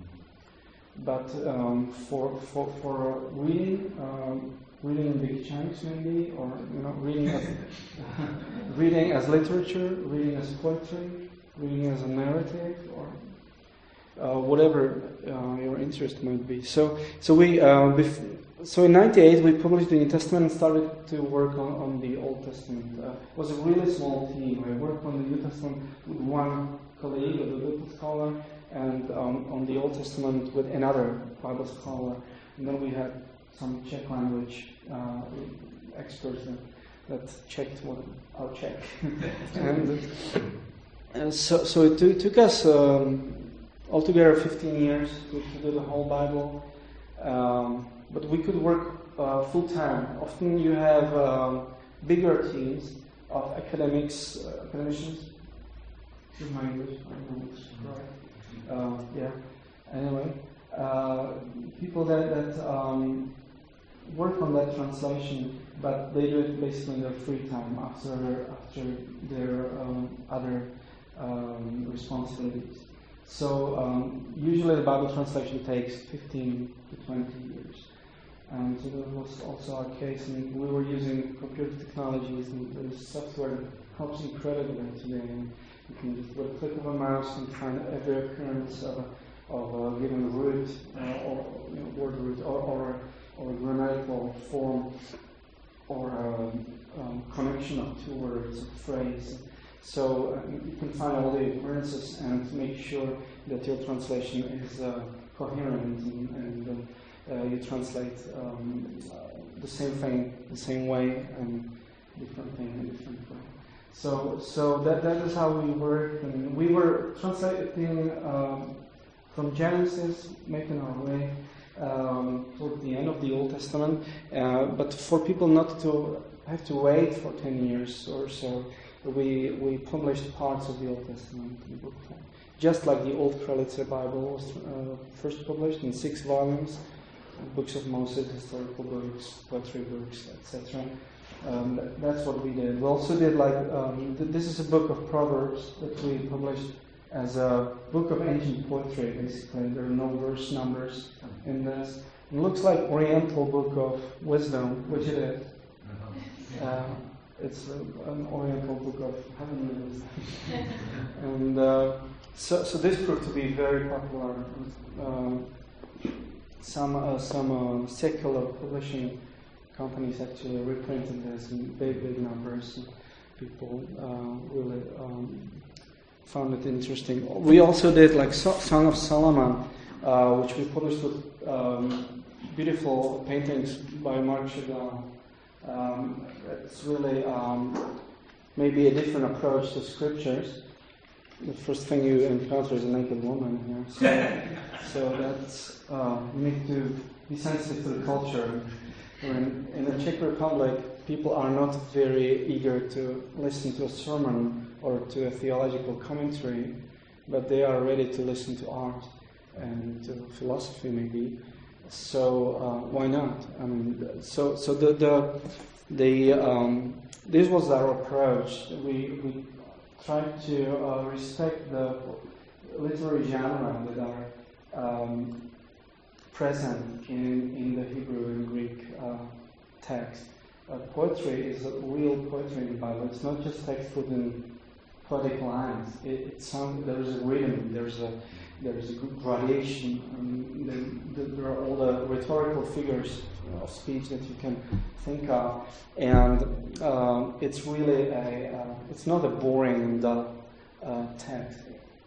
but um, for for for reading. Um, Reading in big chunks, maybe, or you know, reading as reading as literature, reading as poetry, reading as a narrative, or uh, whatever uh, your interest might be. So, so we, uh, bef- so in ninety-eight we published the New Testament and started to work on, on the Old Testament. Uh, it was a really small team. I worked on the New Testament with one colleague, a biblical scholar, and um, on the Old Testament with another Bible scholar, and then we had some Czech language uh, experts that, that checked what our Czech. and uh, so, so it t- took us um, altogether fifteen years to, to do the whole Bible, um, but we could work uh, full time. Often you have um, bigger teams of academics, uh, academicians. Excuse my English, I don't know it's right. Uh, yeah. Anyway, uh, people that that. Um, work on that translation, but they do it basically in their free time after after their um, other um, responsibilities. So um, usually the Bible translation takes fifteen to twenty years. And so that was also our case, and we were using computer technologies, and there's software that helps incredibly today. And you can just with a click of a mouse and find every occurrence of a, of a given root, uh, or you know, word root, or, or or grammatical form, or um, um, connection of two words, a phrase. So uh, you can find all the occurrences and make sure that your translation is uh, coherent and, and uh, uh, you translate um, uh, the same thing the same way and different thing in different way. So, so that that is how we work, and we were translating um, from Genesis, making our way um, toward the end of the Old Testament. Uh, but for people not to have to wait for ten years or so, we we published parts of the Old Testament in book form. Just like the Old Kralice Bible was uh, first published in six volumes, books of Moses, historical books, poetry books, et cetera. Um, that's what we did. We also did like um, th- this is a book of Proverbs that we published as a book of ancient poetry. Basically, there are no verse numbers in this. It looks like Oriental book of wisdom, which it is. Uh, it's a, an Oriental book of heavenly wisdom, and uh, so so this proved to be very popular. Um, some uh, some uh, secular publishing companies actually reprinted this in big, big numbers. People uh, really um, found it interesting. We also did like so- Song of Solomon, uh, which we published with um, beautiful paintings by Marc Chagall. Um, it's really um, maybe a different approach to scriptures. The first thing you encounter is a naked woman here. So, so that's uh, you need to be sensitive to the culture. When in the Czech Republic, people are not very eager to listen to a sermon or to a theological commentary, but they are ready to listen to art and to philosophy, maybe. So uh, why not? I mean, so so the the the um, this was our approach. We we tried to uh, respect the literary genre that are um, present in, in the Hebrew and Greek uh, text. Uh, poetry is a real poetry in the Bible. It's not just text within poetic lines. It, it sounds, there is a rhythm, there's a there's a good gradation, and there, there are all the rhetorical figures of speech that you can think of, and um, it's really a uh, it's not a boring and dull uh, text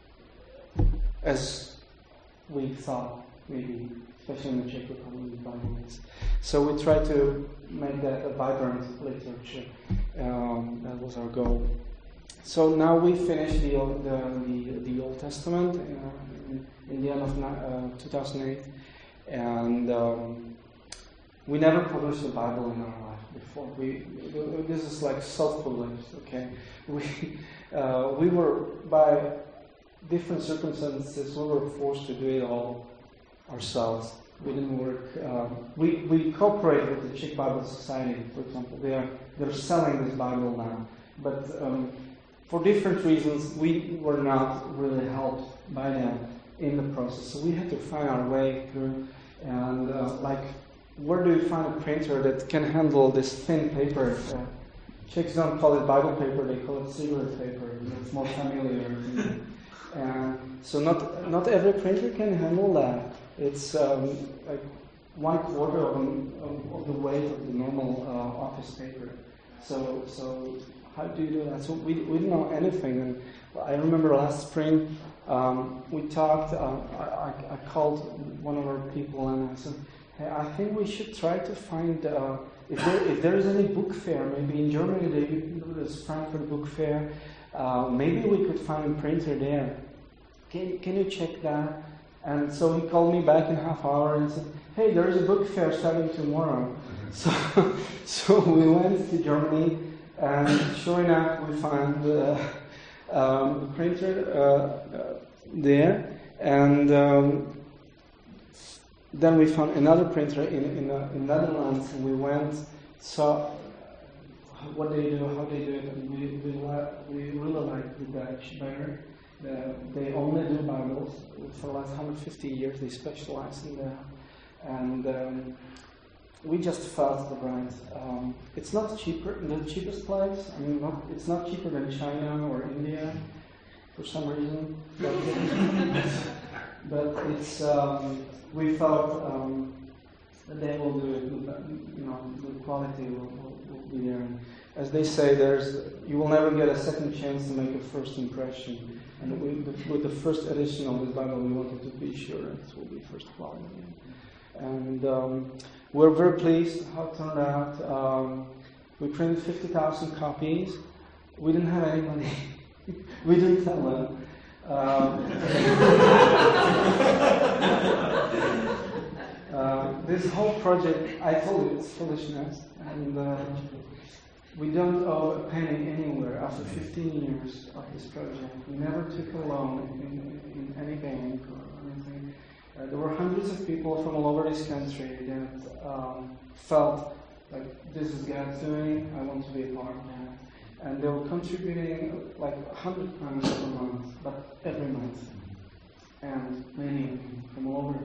as we thought maybe, especially in the Czech Republic Bible is. So we try to make that a vibrant literature. Um, that was our goal. So now we finished the the the, the Old Testament uh, in, in the end of uh, two thousand eight, and um, we never published a Bible in our life before. We this is like self-published. Okay, we uh, we were by different circumstances we were forced to do it all ourselves. We didn't work. Um, we we cooperate with the Czech Bible Society, for example. They are they're selling this Bible now, but um, for different reasons, we were not really helped by them in the process. So we had to find our way through, and uh, like, where do you find a printer that can handle this thin paper? Uh, Czechs don't call it Bible paper; they call it cigarette paper. It's more familiar. And so not not every printer can handle that. It's um, like one quarter of, an, of, of the weight of the normal uh, office paper. So so how do you do that? So we we didn't know anything. And I remember last spring um, we talked. Uh, I, I called one of our people and I said, "Hey, I think we should try to find uh, if there if there is any book fair. Maybe in Germany they do this Frankfurt Book Fair. Uh, maybe we could find a printer there. Can can you check that?" And so he called me back in a half hour and said, "Hey, there is a book fair starting tomorrow." Mm-hmm. So so we went to Germany, and sure enough, we found uh, um, a printer uh, uh, there, and um, then we found another printer in in, uh, in Netherlands, and we went, saw what they do, how they do it, and we we, li- we really liked the Dutch better. Uh, they only do Bibles for the last one hundred fifty years. They specialize in that, and um, we just felt the brand. Um, it's not cheaper, the cheapest place. I mean, not, it's not cheaper than China or India for some reason, but, but it's. Um, we thought um, that they will do it. You know, the quality will, will, will be there. As they say, there's you will never get a second chance to make a first impression. And we, with the first edition of this Bible, we wanted to be sure it will be first quality. And um, we're very pleased how it turned out. Um, we printed fifty thousand copies. We didn't have any money. We didn't sell them. Um, uh, this whole project, I told you, it's foolishness. And uh, we don't owe a penny anywhere after fifteen years of this project. We never took a loan in, in any bank or anything. Uh, there were hundreds of people from all over this country that um, felt like this is God's doing, I want to be a part of that. And they were contributing like a hundred times a month, but every month. And many of them from all over.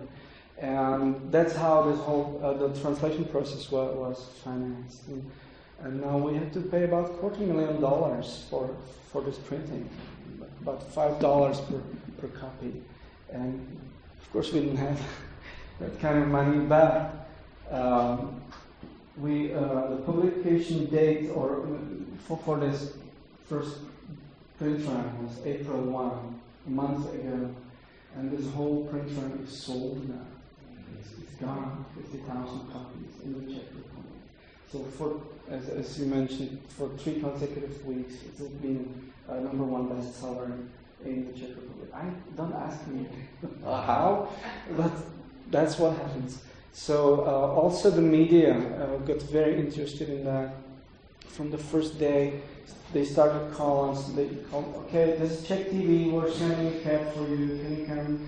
And that's how this whole, uh, the translation process was, was financed. And, and now we have to pay about quarter million dollars for, for this printing, about five dollars per, per copy. And of course we didn't have that kind of money, but um, we, uh, the publication date or for, for this first print run was April first, a month ago, and this whole print run is sold now. It's, it's gone, fifty thousand copies in the Czech Republic. So for, as, as you mentioned, for three consecutive weeks, it's been a number one bestseller in the Czech Republic. I don't ask me how, but that's what happens. So uh, also the media uh, got very interested in that. From the first day, they started calling us. They called, okay, this is Czech T V. We're sending a cab for you. Can you come?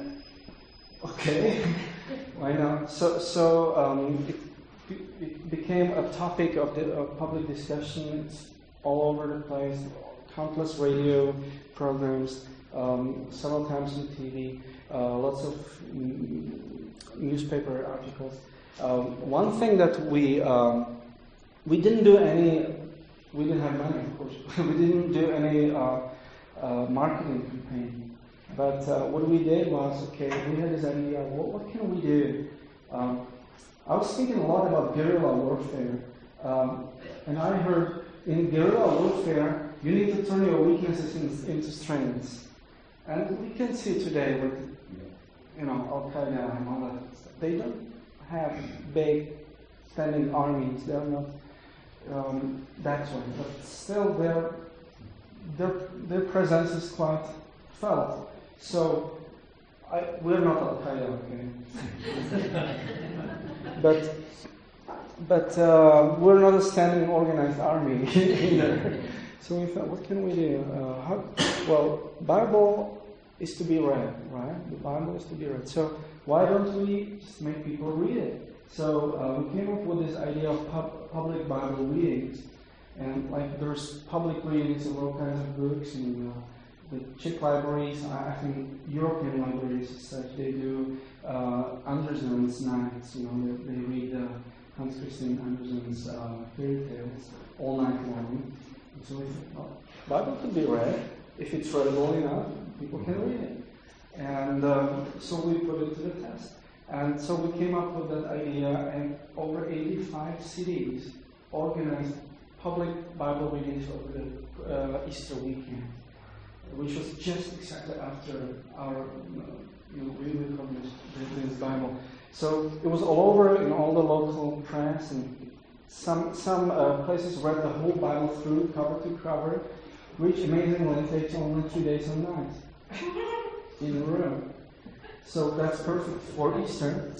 Uh, okay, why not? So, so um, it, it became a topic of the of public discussion. It's all over the place. Countless radio programs, um, several times on T V, uh, lots of mm, newspaper articles. Um, one thing that we um, we didn't do any, we didn't have money, of course. We didn't do any uh, uh, marketing campaign. But uh, what we did was, okay, we had this idea. What, what can we do? Um, I was thinking a lot about guerrilla warfare, um, and I heard in guerrilla warfare you need to turn your weaknesses in, into strengths. And we can see today with, you know, Al Qaeda and all that stuff. They don't have big standing armies. They're not um, that way, but still their their their presence is quite felt. So I, we're not Al Qaeda, okay? but but uh, we're not a standing organized army either. So we thought, what can we do? Uh, how, well, Bible is to be read, right? The Bible is to be read. So why don't we just make people read it? So uh, we came up with this idea of pub- public Bible readings, and like there's public readings of all kinds of books in uh, the Czech libraries. I, I think European libraries as such, they do uh, Andersen's nights. You know, they, they read uh, Hans Christian Andersen's uh, fairy tales all night long. And so we thought, well, Bible could be read if it's readable enough. People can read it, and um, so we put it to the test. And so we came up with that idea, and over eighty-five cities organized public Bible readings over the uh, Easter weekend, which was just exactly after our, you know, we published this Bible. So it was all over in all the local press, and some some uh, places read the whole Bible through, cover to cover, which amazingly takes only two days and nights in a room. So that's perfect for Easter.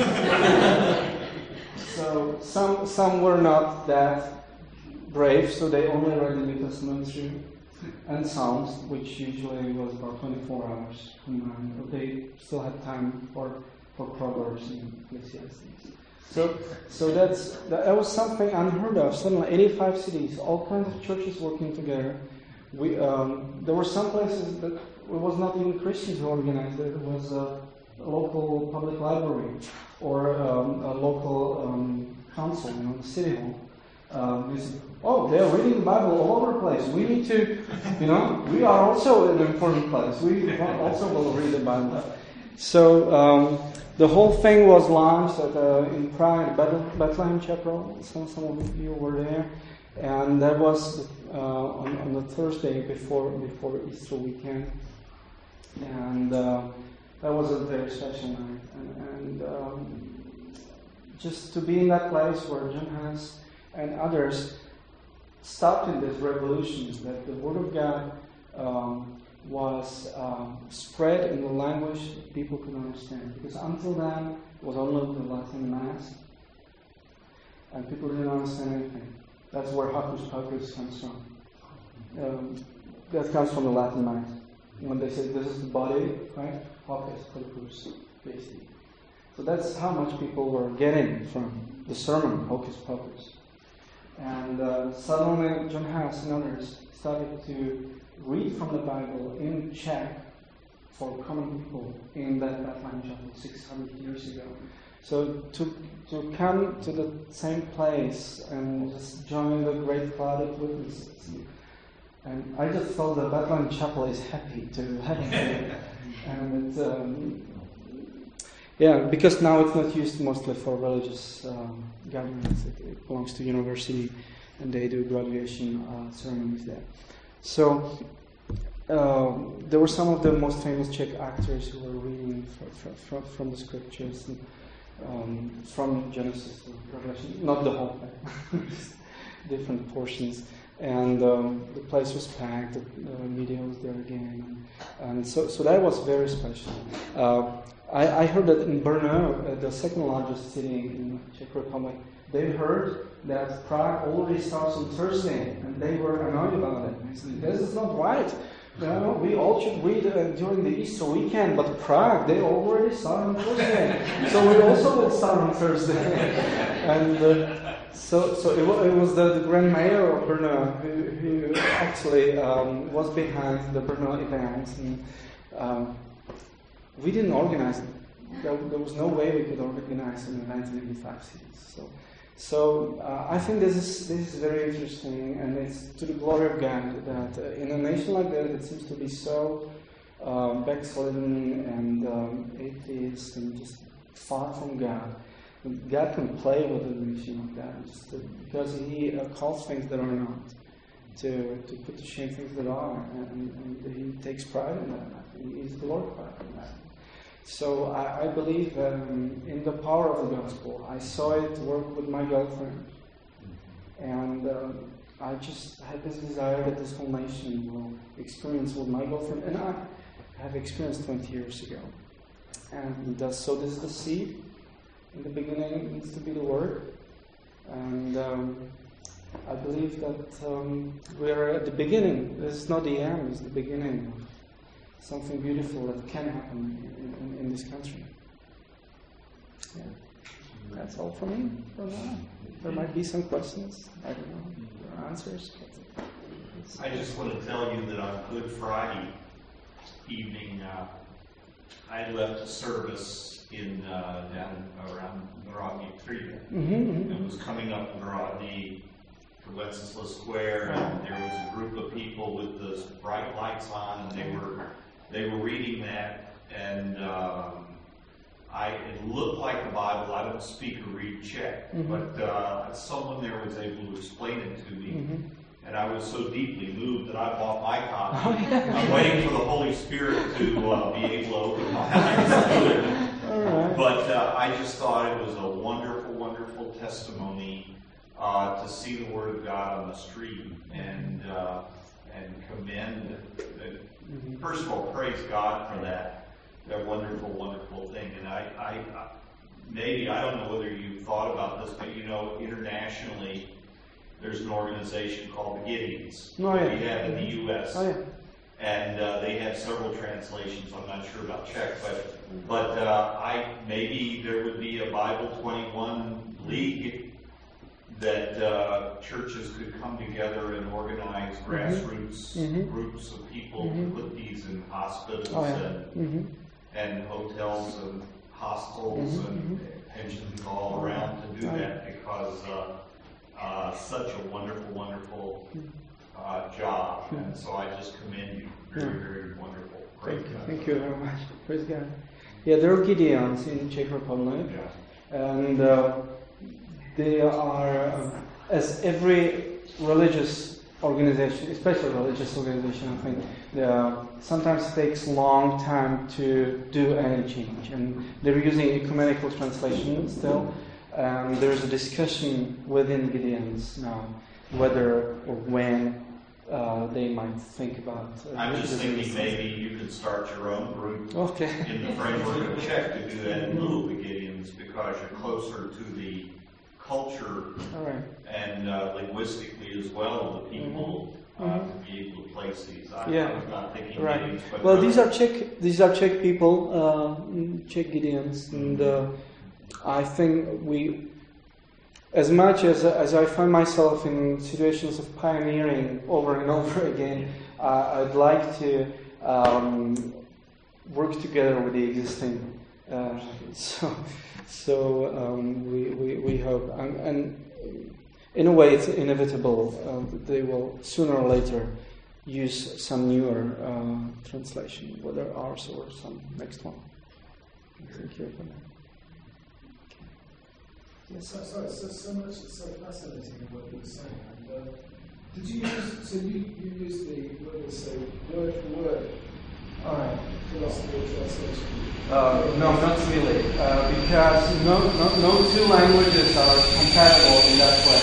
So some some were not that brave, so they only read the New Testament through, and Psalms, which usually was about twenty-four hours combined, but they still had time for, for Proverbs and Ecclesiastes. So so that's that was something unheard of. Suddenly, eighty-five cities, all kinds of churches working together. We um, there were some places that it was not even Christians who organized it. It was a, a local public library or um, a local um, council, you know, the city hall. Um, they said, oh, they're reading the Bible all over the place. We need to, you know, we are also an important place. We also will read the Bible. So um, the whole thing was launched at, uh, in Prague, Bethlehem Chapel. Some, some of you were there. And that was uh, on, on the Thursday before before Easter weekend. And uh, that was a very special night. And, and um, just to be in that place where John Hus and others started these revolutions, that the Word of God um, was um, spread in the language that people could understand. Because until then, it was only the Latin Mass, and people didn't understand anything. That's where Hocus Pocus comes from. Um, that comes from the Latin Mass. When they say this is the body, right? Hocus Pocus, basically. So that's how much people were getting from the sermon, Hocus Pocus. And uh, suddenly, John Hus and others started to read from the Bible in Czech for common people in that Bethlehem Chapel six hundred years ago. So to to come to the same place and just join the great cloud of witnesses. And I just felt that Bethlehem Chapel is happy to have it. And it, um, yeah, because now it's not used mostly for religious um, gatherings. It, it belongs to university, and they do graduation uh, ceremonies there. So uh, there were some of the most famous Czech actors who were reading from, from, from the scriptures, and, um, from Genesis to Revelation. Not the whole thing, different portions. And um, the place was packed. The uh, media was there again, and, and so so that was very special. Uh, I, I heard that in Brno, uh, the second largest city in the Czech Republic, they heard that Prague already starts on Thursday, and they were annoyed about it. They said, "This is not right. You know, we all should read uh, during the Easter weekend, but Prague, they already start on Thursday, so we also will start on Thursday." and uh, so, so it, w- it was the, the Grand Mayor of Brno who, who actually um, was behind the Brno event, and um, we didn't organize it. There, there was no way we could organize an event in eighty-five cities. So. So uh, I think this is this is very interesting, and it's to the glory of God that uh, in a nation like that, it seems to be so um, backslidden and um, atheist and just far from God. God can play with the nation like that, just to, because He uh, calls things that are not, to to put to shame things that are, and, and He takes pride in that, and He is glorified in that. So I, I believe um, in the power of the gospel. I saw it work with my girlfriend, and um, I just had this desire that this whole nation will experience what my girlfriend and I have experienced twenty years ago. And uh, so this is the seed. In the beginning, it needs to be the word, and um, I believe that um, we are at the beginning. This is not the end; it's the beginning of something beautiful that can happen in, in, in this country. Yeah. That's all for me for now. There might be some questions. I don't know. There are answers. I just want to tell you that on Good Friday evening, uh, I left a service in uh, down around Narodny Třída, mm-hmm, mm-hmm. and was coming up Narodny to Wenceslas Square, and there was a group of people with those bright lights on, and they were they were reading that, and um, I it looked like the Bible. I don't speak or read Czech, mm-hmm. but uh, someone there was able to explain it to me. Mm-hmm. And I was so deeply moved that I bought my copy. Oh, yeah. I'm waiting for the Holy Spirit to uh, be able to open my eyes to it. Right. But uh, I just thought it was a wonderful, wonderful testimony uh, to see the Word of God on the street, and uh, and commend. Uh, mm-hmm. First of all, praise God for that that wonderful, wonderful thing. And I, I, I maybe I don't know whether you thought about this, but you know, internationally, there's an organization called the Gideons. Oh, yeah. We have in the U S Oh, yeah. And uh, they have several translations. I'm not sure about Czech, but but uh, I maybe there would be a Bible twenty-one league that uh, churches could come together and organize grassroots mm-hmm. groups of people mm-hmm. to put these in hospitals oh, yeah. and mm-hmm. and hotels and hostels mm-hmm. and pensions all around to do oh, that yeah. because. Uh, Uh, such a wonderful, wonderful uh, job, and so I just commend you. Very, very wonderful. Great. Thank you. Thank you very much. Praise God. Yeah, there are Gideons in Czech Republic, yeah. and uh, they are, uh, as every religious organization, especially religious organization, I think uh, sometimes takes long time to do any change, and they're using ecumenical translation still. And there's a discussion within Gideons now whether or when uh, they might think about. Uh, I'm just using thinking this. maybe you could start your own group Okay. in the framework of Czech to do that in lieu of the Gideons, because you're closer to the culture All right. and uh, linguistically as well of the people uh, Mhm. to be able to place these. I, Yeah. I was not thinking Right. Gideons, but Well, these are Czech. These are Czech people, uh, Czech Gideons, and uh, I think we, as much as as I find myself in situations of pioneering over and over again, uh, I'd like to um, work together with the existing. Uh, so, so um, we, we we hope, and, and in a way, it's inevitable uh, that they will sooner or later use some newer uh, translation, whether ours or some next one. Thank you for that. Yes, so, so, so, so much, so fascinating in what you were saying. And, uh, did you use, so you, you used the, what they say, word for word All right. philosophy of translation? Uh, no, not really, uh, because no, no, no two languages are compatible in that way.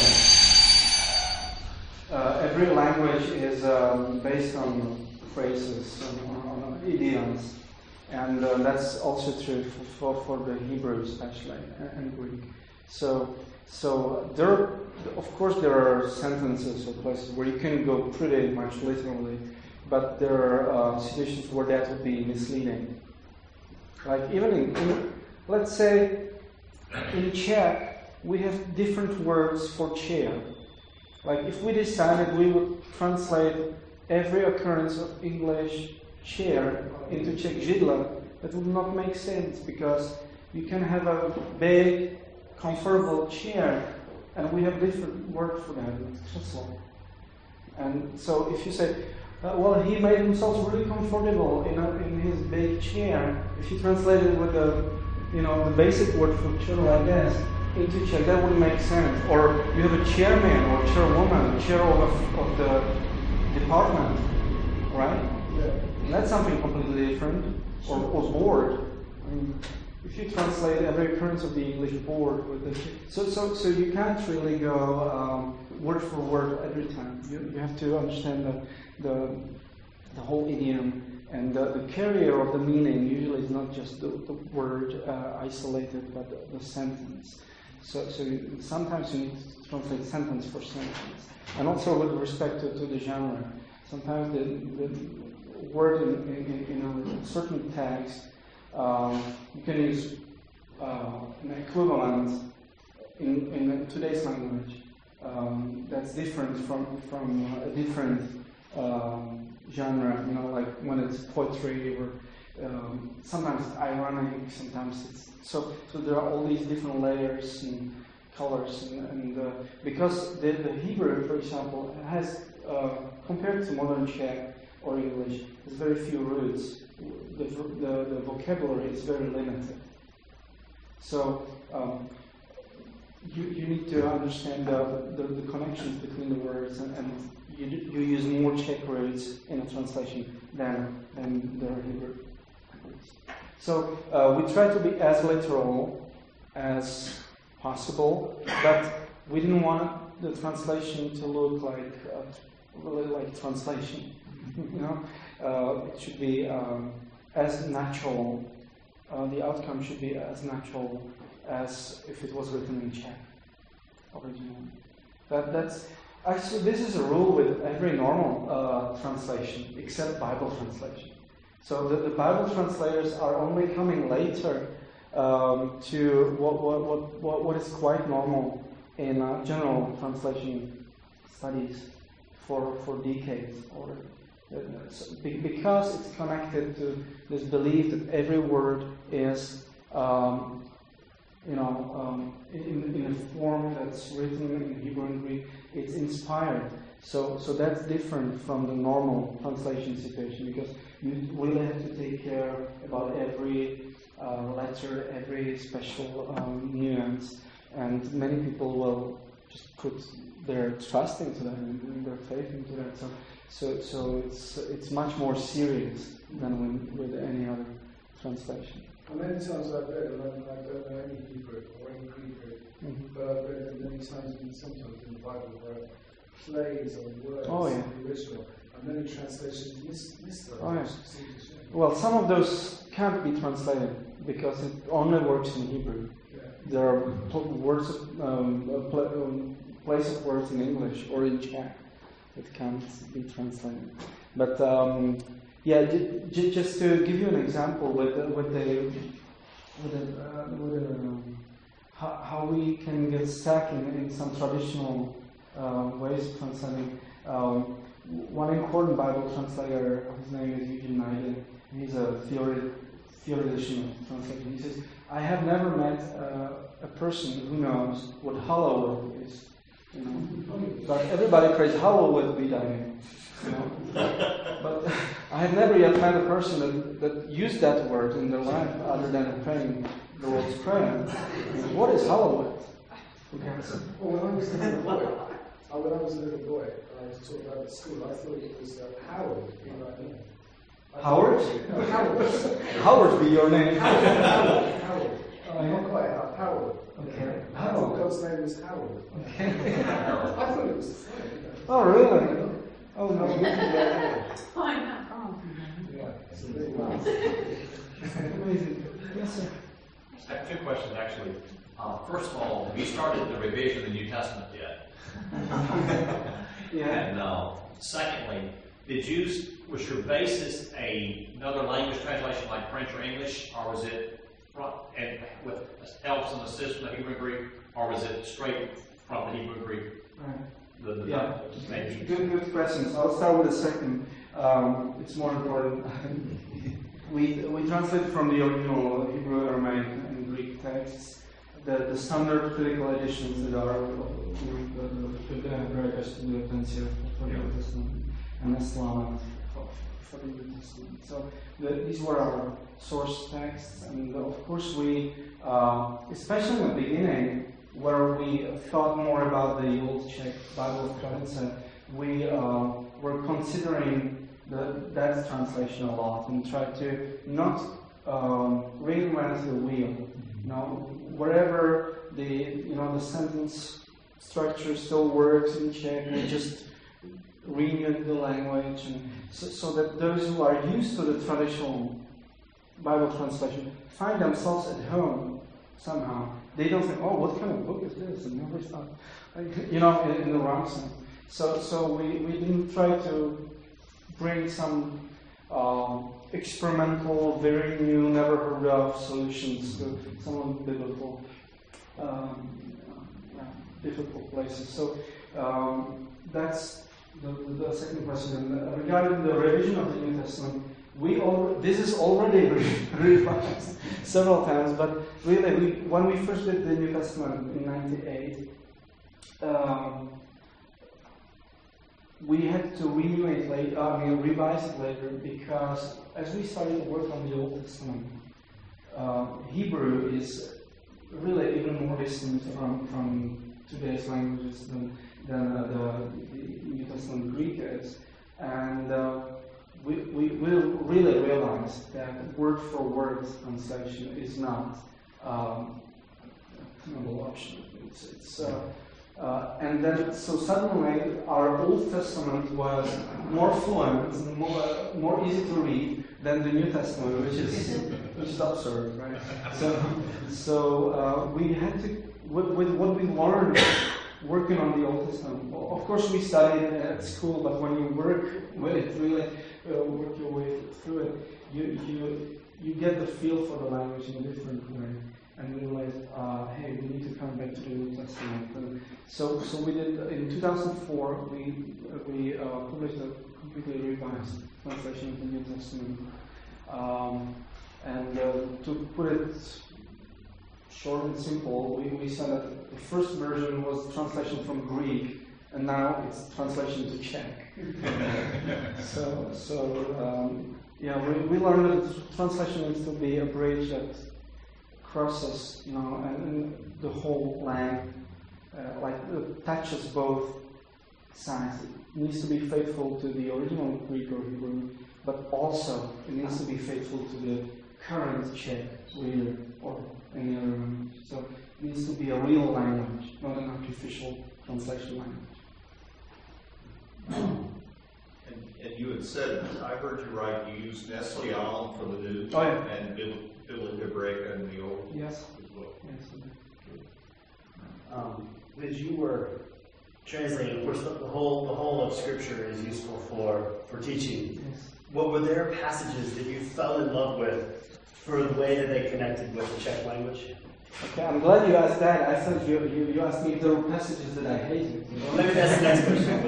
Uh, every language is um, based on phrases, on, on idioms, and uh, that's also true for, for, for the Hebrew especially, and, and Greek. So, so there, of course, there are sentences or places where you can go pretty much literally, but there are uh, situations where that would be misleading. Like even in, in, let's say, in Czech, we have different words for chair. Like if we decided we would translate every occurrence of English chair into Czech židle, that would not make sense, because you can have a big, comfortable chair, and we have different word for that, křeslo. And so if you say, uh, well, he made himself really comfortable in, a, in his big chair, if you translate it with the, you know, the basic word for chair like this, into Czech, that wouldn't make sense. Or you have a chairman or chairwoman, chair of, of the department, right? Yeah. And that's something completely different. Or, or board. I mean, if you translate every occurrence of the English board with the so so so you can't really go um, word for word every time. You you have to understand the the, the whole idiom, and the, the carrier of the meaning usually is not just the, the word uh, isolated, but the, the sentence. So so you, sometimes you need to translate sentence for sentence, and also with respect to, to the genre. Sometimes the, the word in, in, in a certain text. Um, you can use uh, an equivalent in, in today's language um, that's different from from a different um, genre. You know, like when it's poetry, or um, sometimes it's ironic, sometimes it's so. So there are all these different layers and colors, and, and uh, because the, the Hebrew, for example, has uh, compared to modern Czech or English, has very few roots. The, the, the vocabulary is very limited. So um, you, you need to understand the, the, the connections between the words, and, and you, you use more Czech roots in a translation than, than the Hebrew roots. So uh, we try to be as literal as possible, but we didn't want the translation to look like uh, really like translation. You know, uh, it should be um, as natural. Uh, the outcome should be as natural as if it was written in Czech originally. That that's actually this is a rule with every normal uh, translation except Bible translation. So the, the Bible translators are only coming later um, to what what, what what what is quite normal in uh, general translation studies for for decades already. Uh, so be, because it's connected to this belief that every word is, um, you know, um, in, in a form that's written in Hebrew and Greek, it's inspired. So, so that's different from the normal translation situation, because you really have to take care about every uh, letter, every special um, nuance, and many people will just put they're trusting to that and putting their faith into that. So, so, so it's it's much more serious than when, with any other translation. And many times I've read, and I don't know any Hebrew or any Greek, Mm-hmm. but I've read it many times, and sometimes in the Bible, where plays on words Oh, yeah. in the original, and many translations miss, miss those. Oh, yeah. which seems a shame. Well, some of those can't be translated because it only works in Hebrew. Yeah. There are pl- words, of, um, a pl- um, place of words in English or in Czech that can't be translated. But um, yeah, j- j- just to give you an example with the, with the with the, uh, with the um, how, how we can get stuck in, in some traditional uh, ways of translating. Um, one important Bible translator, his name is Eugene Nigel. He's a theory, theoretician of translation. He says, I have never met uh, a person who knows what hallowed is. You know, but everybody prays hallowed be thy name. You know? But I have never yet met a person that, that used that word in their life other than praying the Lord's Prayer. What is hallowed? Who can say? Well, when I was a little boy, uh, when I was a little boy, and I was taught about at school, I thought it was uh, Howard, be my name. I Howard? thought- No, Howard. Howard be your name. Howard. Howard. Oh, Not yeah. quite Howard. Howard. Okay. I thought God's name was Howard. Okay. I thought it was funny. You know. Oh, really? Oh, no. I'm not wrong. Yeah. So there you go. Amazing. Yes, sir. I have two questions, actually. Uh, first of all, have you started the revision of the New Testament yet? Yeah. And uh, secondly, did you, was your basis a, another language translation like French or English, or was it from, and with helps and assist from the Hebrew and Greek, or was it straight from the Hebrew and Greek? Right. The, the Yeah, manuscript? good, good questions. I'll start with the second. Um, it's more important. we we translate from the original Hebrew, Aramaic, and Greek texts. The, the standard critical editions that are you know, the the Hebraic, the Pentateuch for the Old Testament, and the Slavic for, for the New Testament. So the, these were our source texts, and of course we, uh, especially in the beginning, where we thought more about the old Czech Bible of Kravice, we uh, were considering the, that translation a lot and tried to not um, reinvent the wheel. You know, wherever the you know the sentence structure still works in Czech, we just renew the language, and so, so that those who are used to the traditional Bible translation find themselves at home somehow. They don't think, oh, what kind of book is this? And never thought, like, you know, in, in the wrong sense. So, so we, we didn't try to bring some uh, experimental, very new, never heard of solutions to some of the biblical, um, uh, difficult places. So um, that's the, the second question. And regarding the revision of the New Testament, we al- this is already revised several times, but really, we, when we first did the New Testament in ninety-eight, um, we had to renew it later, I mean, revise it later, because as we started to work on the Old Testament, uh, Hebrew is really even more distant from, from today's languages than, than uh, the, the New Testament Greek is. And uh, We, we will really realize that word for word translation is not um, a tenable option. It's, it's, uh, uh, and then, so suddenly, our Old Testament was more fluent, more, more easy to read than the New Testament, which is which is absurd, right? So, so uh, we had to, with, with what we learned working on the Old Testament. Well, of course, we studied it at school, but when you work with it, really uh, work your way through it, you you you get the feel for the language in a different way, and realize, uh, hey, we need to come back to the New Testament. And so, so we did in two thousand four. We we uh, published a completely revised translation of the New Testament, um, and uh, to put it short and simple, we, we said that the first version was translation from Greek, and now it's translation to Czech. so, so um, yeah, we, we learned that translation needs to be a bridge that crosses, you know, and, and the whole land, uh, like uh, touches both sides. It needs to be faithful to the original Greek or Hebrew, but also it needs to be faithful to the current Czech reader or any other language. So it needs to be a real language, not an artificial translation language. And, and you had said, I heard you right, you used Nestle-Aland for the new, Oh, yeah. and Biblia Hebraica in the old Yes. as well. Yes. Um, as you were translating, of course, the, the whole the whole of Scripture is useful for for teaching. Yes. What were there passages that you fell in love with for the way that they connected with the Czech language? Okay, I'm glad you asked that. I thought you, you, you asked me if there were passages that I hated. Well, maybe that's the next question.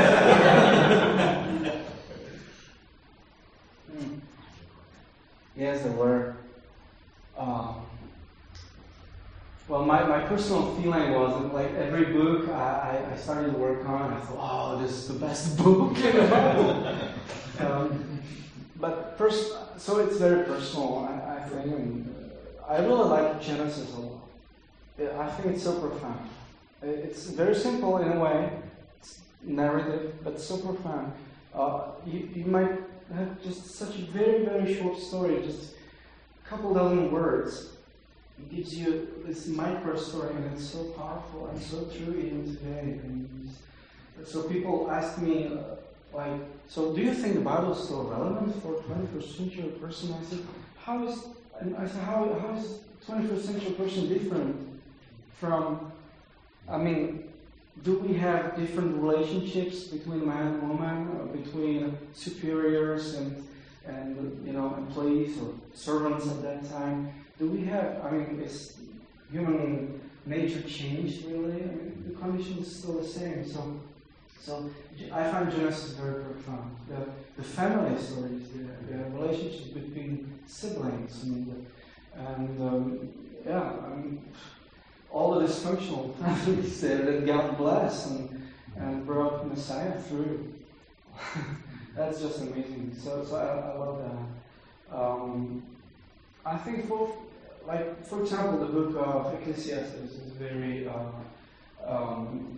Hmm. Yes, there were. Um, well, my, my personal feeling was that, like, every book I, I, I started to work on, I thought, oh, this is the best book in the Bible. um, but first, so it's very personal, I, I think. And, uh, I really like Genesis a lot. I think it's so profound. It's very simple in a way, it's narrative, but so profound. Uh, you, you might have just such a very, very short story, just a couple dozen words. It gives you this micro story, and it's so powerful and so true even today. And so people ask me, uh, like, so do you think the Bible is still relevant for twenty-first century person? I said, how is, and I said, how, how is twenty-first century person different from, I mean, do we have different relationships between man and woman, or between superiors and, and you know, employees or servants at that time? Do we have, I mean, is human nature changed really? I mean, the condition is still the same. So, so I find Genesis very profound. The, the family stories, the, the relationships between siblings, and, and um, yeah, I mean, all the dysfunctional families there that God blessed and, and brought Messiah through. That's just amazing. So, so I, I love that. Um, I think for, like, for example, the book of Ecclesiastes is very uh, um,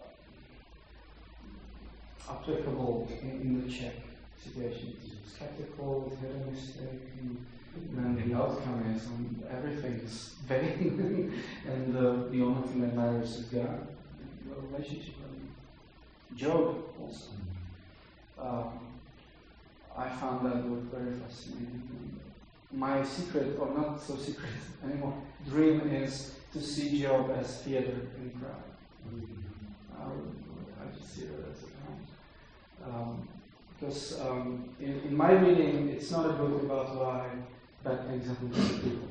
applicable in, in the Czech situation. It's skeptical, it's hedonistic, and then the outcome is um, everything is vain, and uh, the only thing that matters is God, the relationship with Job also. Um, I found that book very fascinating. My secret, or not so secret anymore, dream is to see Job as theater in crowd. I, I just see it as a kind. Um, because um, in, in my reading, it's not a book about why bad things happen to people.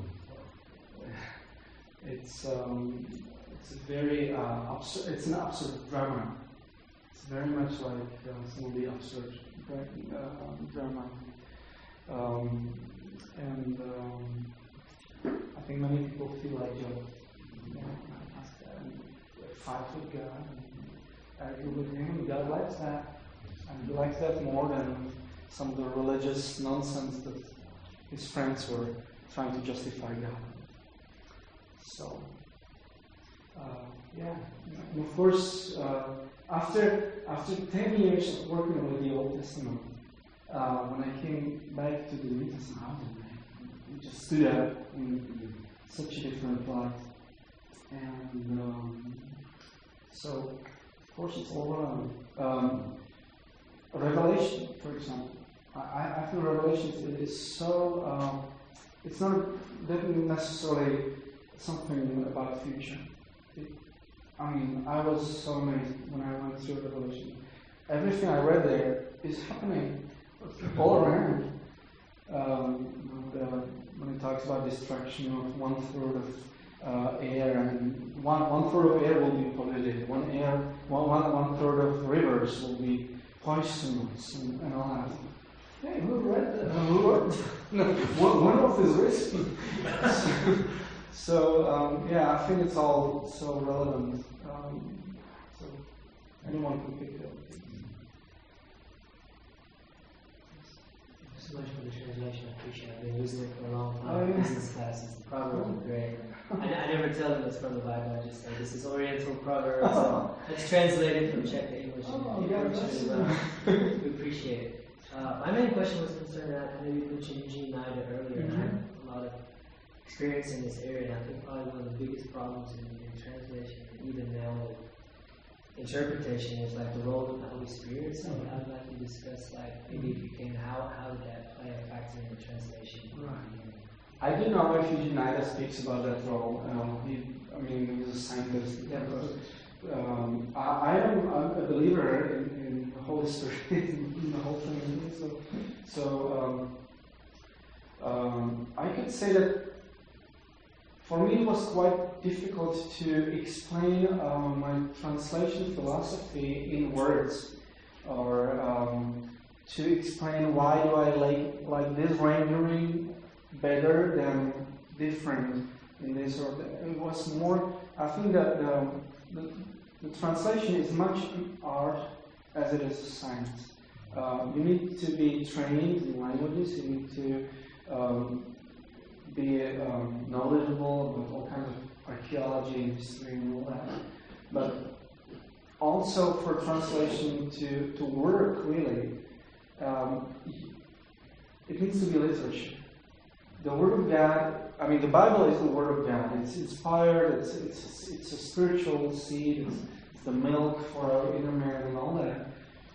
It's um, it's a very uh, absurd. It's an absurd drama. It's very much like uh, some of the absurd uh, drama. Um, And um, I think many people feel like Job, you know, and fight with God and argue with him, and God likes that. And he likes that more than some of the religious nonsense that his friends were trying to justify God. So, uh, yeah. And of course, uh, after after ten years of working with the Old Testament, uh, when I came back to the New Testament, it just stood out in such a different light. And um, so, of course, it's all around. Um, Revelation, for example. I, I feel Revelation is so, um, it's not necessarily something about the future. It, I mean, I was so amazed when I went through Revelation. Everything I read there is happening all around. Um, the, when it talks about destruction of one third of uh, air, and one one third of air will be polluted, one air, one one one third of rivers will be poisonous, and, and all that. Hey, who read that? Uh, who wrote that? No, one, one of is risky. so, so um, yeah, I think it's all so relevant. Um, so anyone can pick it up. so much for the translation. I appreciate it. I've been using it for a long time Oh, in yeah. business classes. The proverbs are great. I, I never tell them it's from the Bible. I just say this is Oriental Proverbs. Oh. Let's translate it from Czech to English. Oh, and it yeah, works that's- really well. We appreciate it. Uh, my main question was concerned, I I know you mentioned Eugene Nida earlier, and I have a lot of experience in this area, and I think probably one of the biggest problems in, in translation, and even now with interpretation, is like the role of the Holy Spirit. So I'd like to discuss, like, maybe if you can, how, how did that play a factor in the translation? I do know if Eugene Nida speaks about that role. Um, he, I mean, he's a scientist. Yeah, of course. Um, I, I am a believer in, in the Holy Spirit, in the whole thing. So, so um, um, I could say that for me it was quite difficult to explain uh, my translation philosophy in words, or um, to explain why do I like like this rendering better than different in this or that. It was more. I think that the, the, the translation is much art as it is a science. Uh, you need to be trained in languages. You need to um, be um, knowledgeable about all kinds of archaeology and history and all that. But also for translation to, to work really, um, it needs to be literature. The Word of God, I mean, the Bible is the Word of God. It's inspired, it's, it's, it's a spiritual seed, it's, it's the milk for our inner man and all that.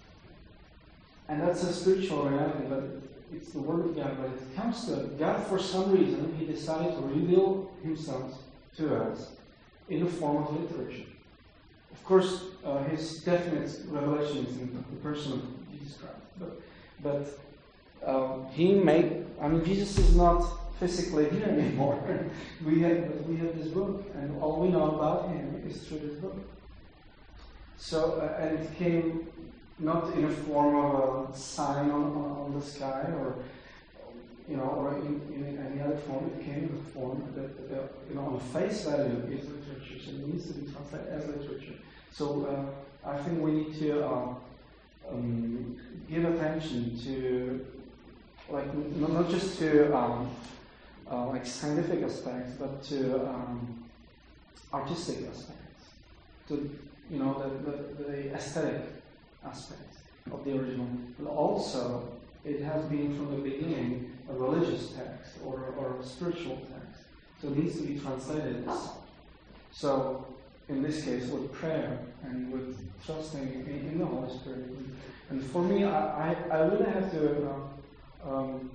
And that's a spiritual reality, but it's the Word of God. But it comes to God, for some reason, He decided to reveal Himself to us in the form of literature. Of course, uh, His definite revelation is in the person of Jesus Christ. But, but uh, He made, I mean, Jesus is not physically here anymore. we have we have this book, and all we know about Him is through this book. So, uh, and it came not in a form of a sign on, on, on the sky, or you know, or in, in any other form. It came in the form that, uh, you know, on face value is literature, so it needs to be translated as literature. So uh, I think we need to uh, um, give attention to, like, not, not just to um, uh, like scientific aspects, but to um, artistic aspects, to you know the, the, the aesthetic aspects of the original. But also, it has been from the beginning a religious text or, or a spiritual text, so it needs to be translated. So, in this case, with prayer and with trusting in, in the Holy Spirit. And for me, I, I, I really have to uh, um,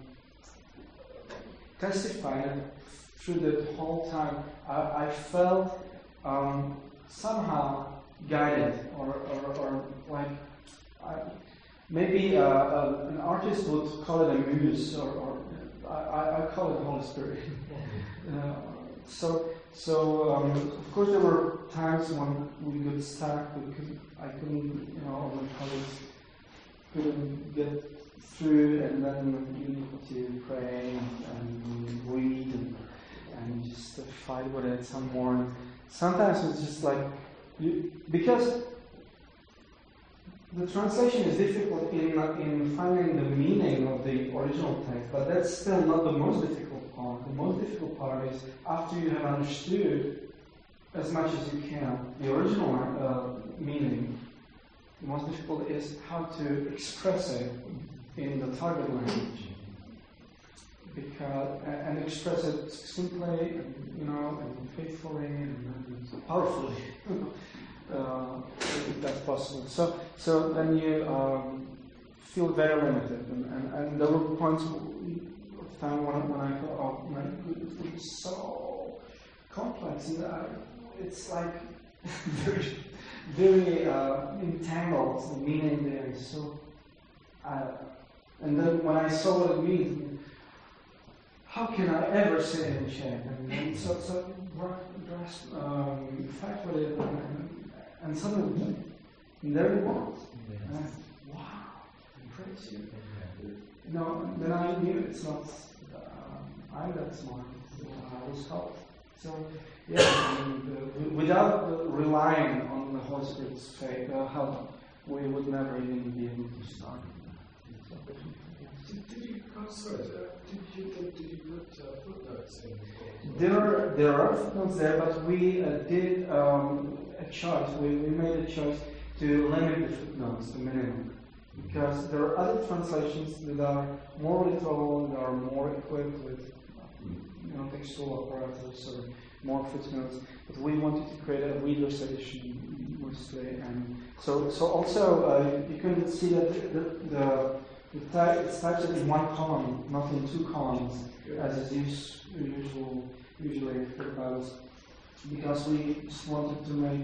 testify that through the whole time, I, I felt um, somehow guided, or, or, or like, I, maybe uh, uh, an artist would call it a muse, or, or I, I call it the Holy Spirit. uh, so, so um, of course, there were times when we got stuck. We could, I couldn't, you know, my colleagues couldn't get through, and then you need to pray and, and read and, and just fight with it some more. Sometimes it's just like you, because the translation is difficult in in finding the meaning of the original text, but that's still not the most difficult part. The most difficult part is after you have understood as much as you can the original uh, meaning. The most difficult is how to express it in the target language, because and express it simply, and, you know, and faithfully and, and powerfully. Uh, if that's possible. So, so then you um, feel very limited, and, and, and there were points of time when, when I thought, oh my goodness, it's so complex, and I, it's like very, very uh, entangled. The meaning there is so. Uh, and then when I saw what it means, how can I ever say it in Czech? And then so, so um, fight with it. And, And suddenly, and there it was. And I said, wow, praise you. You know, then I knew it's not, uh, I'm that smart. So I was helped. So, yeah, I mean, the, without the, relying on the Holy Spirit's faith, uh, help, we would never even be able to start. So, Did, did you? I'm sorry. Uh, did you did, did you put uh, footnotes in? There are, there are footnotes there, but we uh, did um, a choice. We, we made a choice to limit the footnotes to minimum, because there are other translations that are more literal, that are more equipped with you know, textual apparatus or more footnotes. But we wanted to create a reader's edition mostly, and so so also uh, you can see that the the, the type, it's typed in one column, not in two columns, as is use, usual usually for Bibles, because we just wanted to make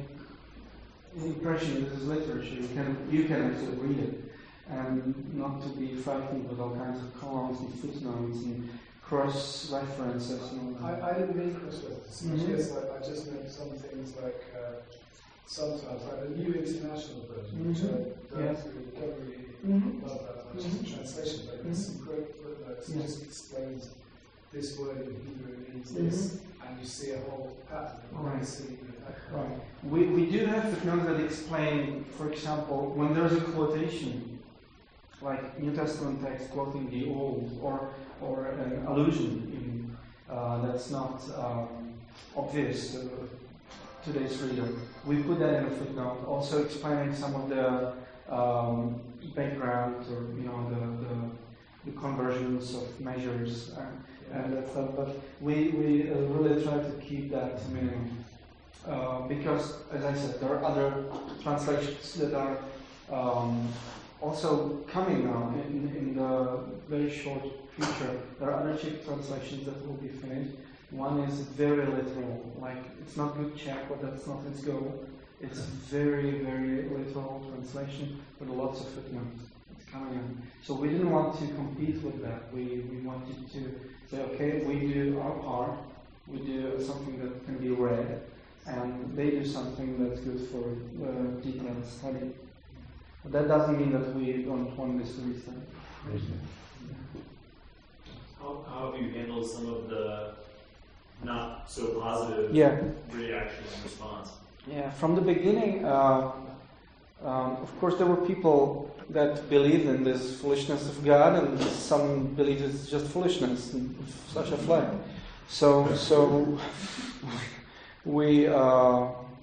an impression that this is literature. You can you can actually read it, and not to be frightened with all kinds of columns and footnotes and cross references. I, I didn't mean cross references. Mm-hmm. Just like, I just meant some things like uh, sometimes like the New International Version, Mm-hmm. which I don't, Yes. really, don't really Mm-hmm. love that much Mm-hmm. as a translation, but there's some great footnotes that Yeah. just explains this word in Hebrew means this, and you see a whole pattern. And Right. you see that Right. We, we do have footnotes that explain, for example, when there's a quotation, like New Testament text quoting the Old, or or an allusion in, uh, that's not um, obvious to today's reader. We put that in a footnote, also explaining some of the um, background or you know the, the, the conversions of measures and, and that stuff. But we we uh, really try to keep that to minimum. Uh, because, as I said, there are other translations that are um, also coming now in, in the very short future. There are other Czech translations that will be finished. One is very literal, like it's not good Czech, but that's not its goal. It's very, very literal translation with lots of footnotes. It's coming in. So we didn't want to compete with that. We, we wanted to say, okay, we do our part, we do something that can be read, and they do something that's good for uh, detailed study. But that doesn't mean that we don't want this to be studied. How, how have you handled some of the not so positive Yeah. reaction and response? Yeah, from the beginning, uh, um, of course, there were people that believed in this foolishness of God, and some believe it's just foolishness of such a flag. So, so we uh,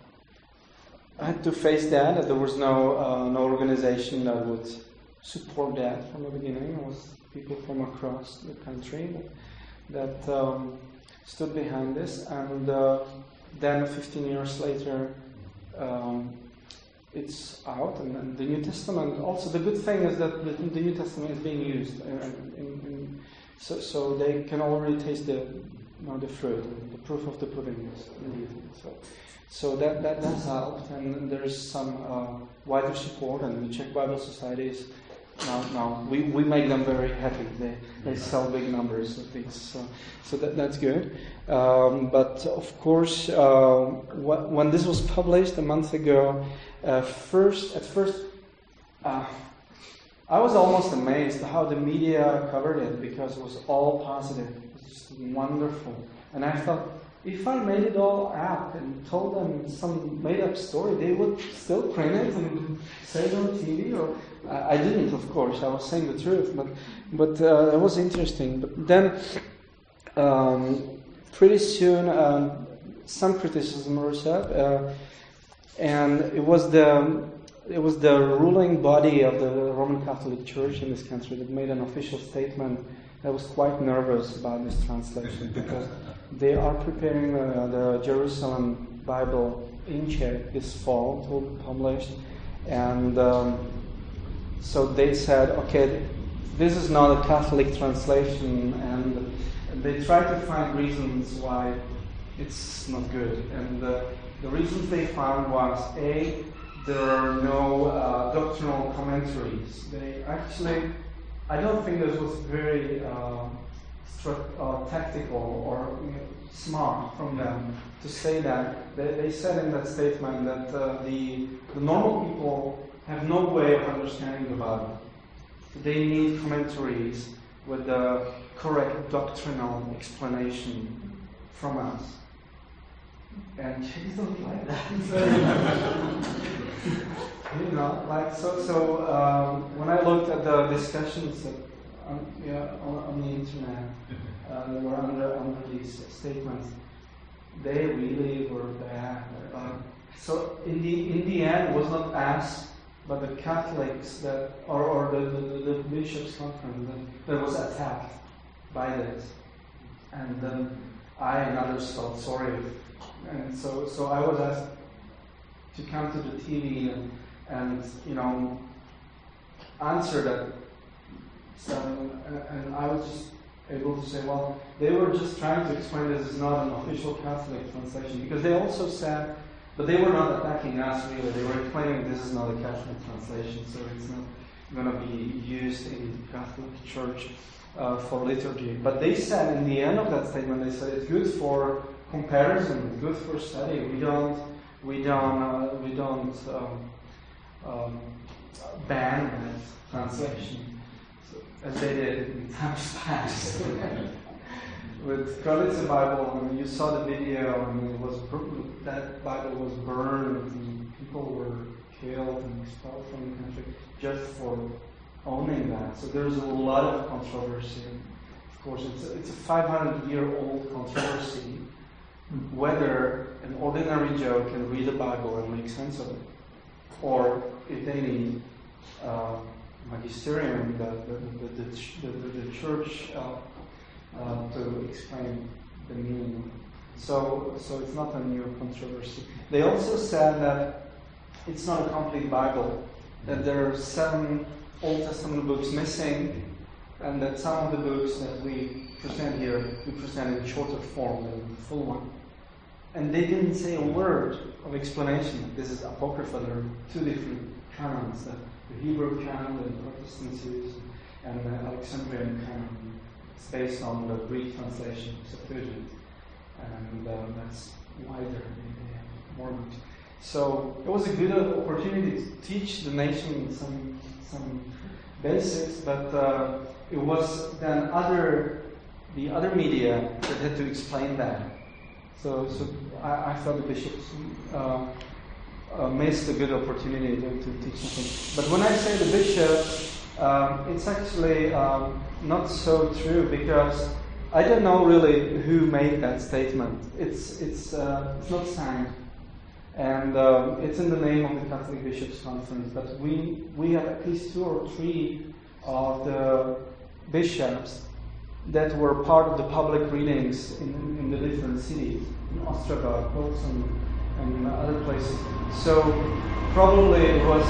had to face that. That there was no uh, no organization that would support that from the beginning. It was people from across the country that, that um, stood behind this, and uh, then fifteen years later, um, it's out, and, and the New Testament. Also, the good thing is that the, the New Testament is being used, uh, in, in, so, so they can already taste the you know, the fruit, the proof of the pudding is indeed. So, so that that has helped, and there is some uh, wider support, and the Czech Bible Societies. Now, now we, we make them very happy. They they sell big numbers of these, so so that that's good. Um, but of course, uh, wh- when this was published a month ago, uh, first at first, uh, I was almost amazed how the media covered it, because it was all positive. It was just wonderful, and I thought, if I made it all up and told them some made-up story, they would still print it and say it on T V. Or I, I didn't, of course. I was saying the truth, but but uh, it was interesting. But then, um, pretty soon, um, some criticism was up, uh, and it was the it was the ruling body of the Roman Catholic Church in this country that made an official statement. I was quite nervous about this translation, because they are preparing uh, the Jerusalem Bible in Czech this fall to be published, and um, so they said, okay, this is not a Catholic translation, and they tried to find reasons why it's not good, and uh, the reasons they found was, A, there are no uh, doctrinal commentaries. They actually, I don't think this was very uh, stru- uh, tactical or you know, smart from them to say that. They, they said in that statement that uh, the, the normal people have no way of understanding the Bible. They need commentaries with the correct doctrinal explanation from us. And Czechs don't like that. You know, like so. So um, when I looked at the discussions that on, yeah, on, on the internet, uh, that were under under these statements. They really were bad. Uh, so in the in the end, it was not us, but the Catholics that, or, or the, the, the bishops' conference that, that was attacked by this, and then I and others felt sorry, and so so I was asked to come to the T V and and you know answer that stuff, and, and I was just able to say, well, they were just trying to explain this is not an official Catholic translation, because they also said, but they were not attacking us really, they were claiming this is not a Catholic translation, so it's not going to be used in the Catholic Church uh, for liturgy. But they said, in the end of that statement, they said it's good for comparison, good for study. We don't, we don't, uh, we don't um, um, ban that translation, as they did in times past. With Kralice Bible, I mean, you saw the video, I mean, it was that Bible was burned, and people were killed and expelled from the country just for owning that. So there's a lot of controversy. Of course, it's a, it's a five hundred year old controversy whether an ordinary Joe can read the Bible and make sense of it, or if they need uh, magisterium, the, the, the, the, the, the church uh, uh, to explain the meaning. So, so it's not a new controversy. They also said that it's not a complete Bible, that there are seven Old Testament books missing, and that some of the books that we present here, we present in shorter form than the full one. And they didn't say a word of explanation. This is Apocrypha. There are two different canons. The Hebrew canon that Protestants use, and the Alexandrian canon. It's based on the Greek translation, Septuagint, and uh, that's wider than the Mormons. So it was a good opportunity to teach the nation some some basics, but uh, it was then other the other media that had to explain that. So, so I, I thought the bishops uh, uh, missed a good opportunity to, to teach something. But when I say the bishop, um, it's actually um, not so true, because I don't know really who made that statement. It's it's uh, it's not signed, and um, it's in the name of the Catholic Bishops' Conference. But we we have at least two or three of the bishops that were part of the public readings in, in the different cities, in Ostrava, Pilsen, and other places. So probably it was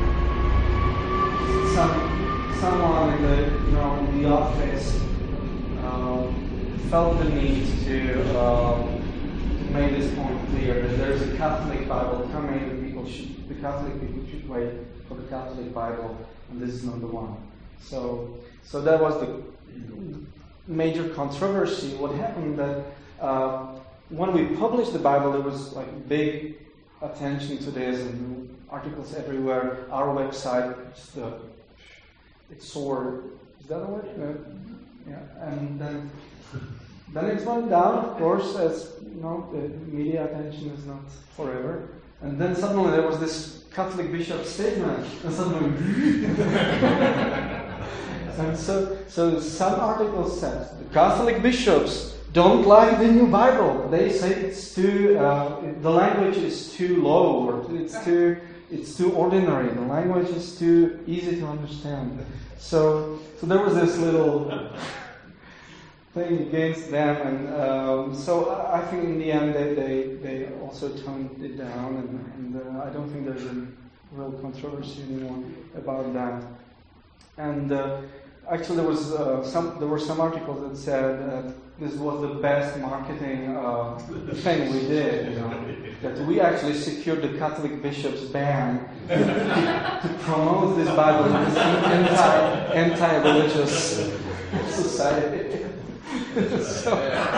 some someone in the you know in the office um, felt the need to um, make this point clear that there's a Catholic Bible coming. The people should, the Catholic people should wait for the Catholic Bible, and this is not the one. So, so that was the major controversy. What happened that uh, when we published the Bible, there was like big attention to this and articles everywhere. Our website, just, uh, it soared. Is that a word? Uh, yeah. And then, then it went down, of course, as you know, the media attention is not forever. And then suddenly there was this Catholic bishop statement, and suddenly. And so, so some articles said the Catholic bishops don't like the new Bible. They say it's too, uh, the language is too low, or it's too, it's too ordinary. The language is too easy to understand. So, so there was this little thing against them, and um, so I think in the end they they, they also toned it down, and, and uh, I don't think there's a real controversy anymore about that. And uh, actually, there was uh, some. There were some articles that said that this was the best marketing uh, thing we did. You know, that we actually secured the Catholic bishops' ban to, to promote this Bible in this anti anti-religious society. so,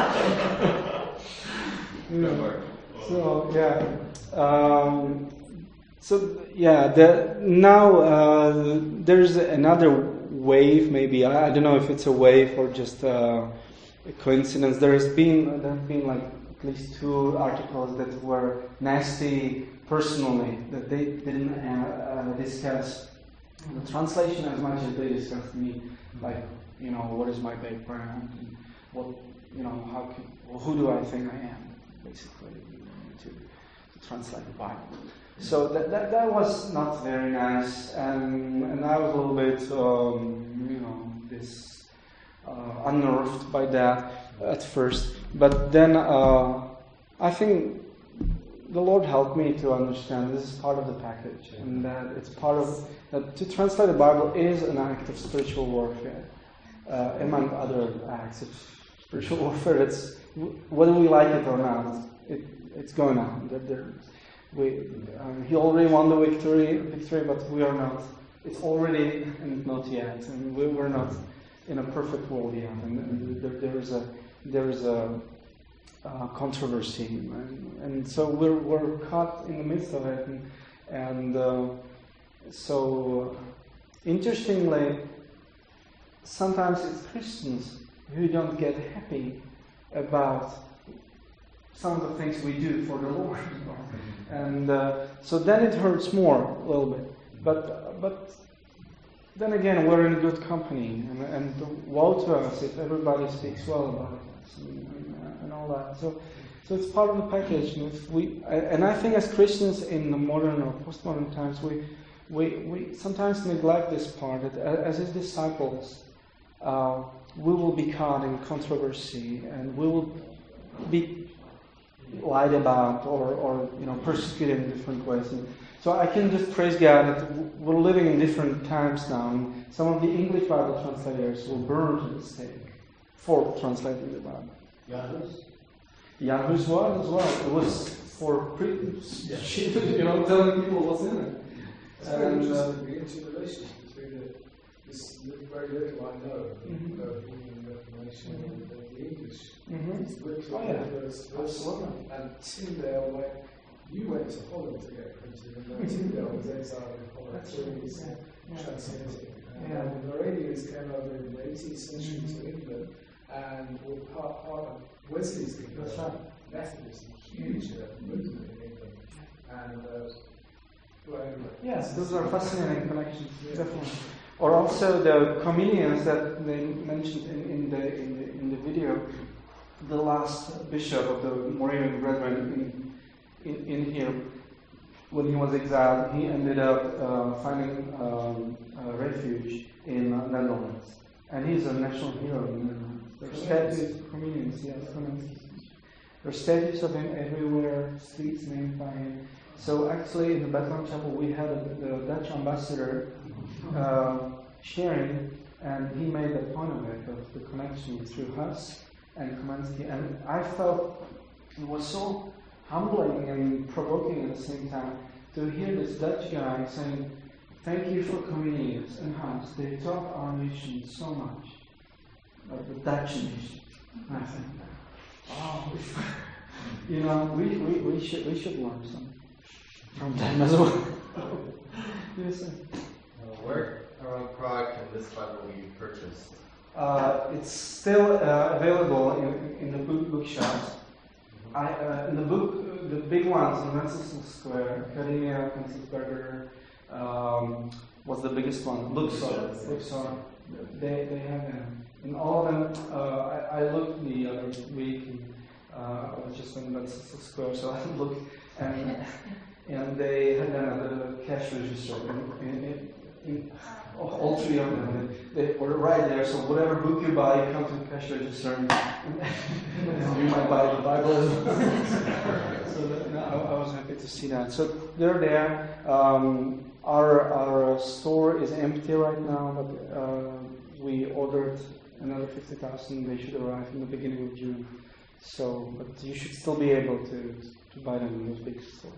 yeah. so yeah. Um, So yeah, the, now uh, there's another wave. Maybe I, I don't know if it's a wave or just uh, a coincidence. There has been there have been like at least two articles that were nasty personally, that they didn't uh, uh, discuss the translation as much as they discussed me, like you know, what is my background, and what, you know, how can, well, who do I think I am, basically, you know, to, to translate the Bible. So that, that that was not very nice, and and I was a little bit, um, you know, this uh, unnerved by that at first. But then uh, I think the Lord helped me to understand this is part of the package, and that it's part of that to translate the Bible is an act of spiritual warfare, uh, among other acts of spiritual warfare. It's whether we like it or not, it it's going on. That there. We, um, he already won the victory, victory, but we are not. It's already and not yet, and we, we're not in a perfect world yet. And, and there, there is a there is a, a controversy, and, and so we're we're caught in the midst of it. And, and uh, so, interestingly, sometimes it's Christians who don't get happy about some of the things we do for the Lord. And uh, so then it hurts more a little bit. But but then again, we're in good company, and, and woe to us if everybody speaks well about us and, and, and all that. So so it's part of the package. And if we and I think as Christians in the modern or postmodern times, we we we sometimes neglect this part. That as His disciples, uh, we will be caught in controversy, and we will be lied about or, or you know persecuted in different ways. And so I can just praise God that we're living in different times now. And some of the English Bible translators were burned to the stake for translating the Bible. Yahoo's? Yahoo's was as well. It was for pre- you know telling people what's in it. It's very And, uh, interesting, the interrelation between the, this very little I know Mhm. of Indian Reformation and the English. Mhm. It's Wycliffe, Oh, yeah. verse, verse, Absolutely. and Tyndale went, you went to Holland to get printed, and then Tyndale was exiled in Holland, That's so right. he's Yeah. Yeah. translating. And Yeah. the Moravians came over in the eighteenth century Mhm. to England, and were part, part of Wesley's kingdom. That's right. Methodism, huge uh, movement in England. And, uh, well, anyway. Yes, those are fascinating connections, definitely. Or also the comedians that they mentioned in, in the in the in the video. The last bishop of the Moravian Brethren in, in in here, when he was exiled, he ended up uh, finding um, a refuge in uh, Netherlands, and he's a national hero in the Netherlands. There are statues, comedians, yes, comedians. There are statues of him everywhere, streets named by him. So actually, in the Bethlehem Chapel, we had a, the Dutch ambassador uh, sharing, and he made a point of it, of the connection through us and Kamenskih. And I felt it was so humbling and provoking at the same time to hear this Dutch guy saying, "Thank you for Comenians and Hans. They taught our nation so much, like the Dutch nation." And I think, oh, you know, we, we, we should we should learn some from them as well. Yes, sir. Uh, where around Prague can this Bible be purchased? Uh, it's still uh, available in, in the book bookshops. I, uh, in the book, the big ones in Wenceslas Square, Academia, Kenzelsberger, um, was the biggest one. Luxor, Luxor. They they have them. And all of them. Uh, I, I looked the other week. And, uh, I was just in Wenceslas Square, so I looked, and and they had them at the cash register. In, in, in, all three of them, they were right there. So whatever book you buy, you come to the cash register, and, and you might buy the Bible as well. So that, no, I, I was happy to see that. So they're there. Um, our our store is empty right now, but uh, we ordered another fifty thousand. They should arrive in the beginning of June. So, but you should still be able to to buy them in those big stores.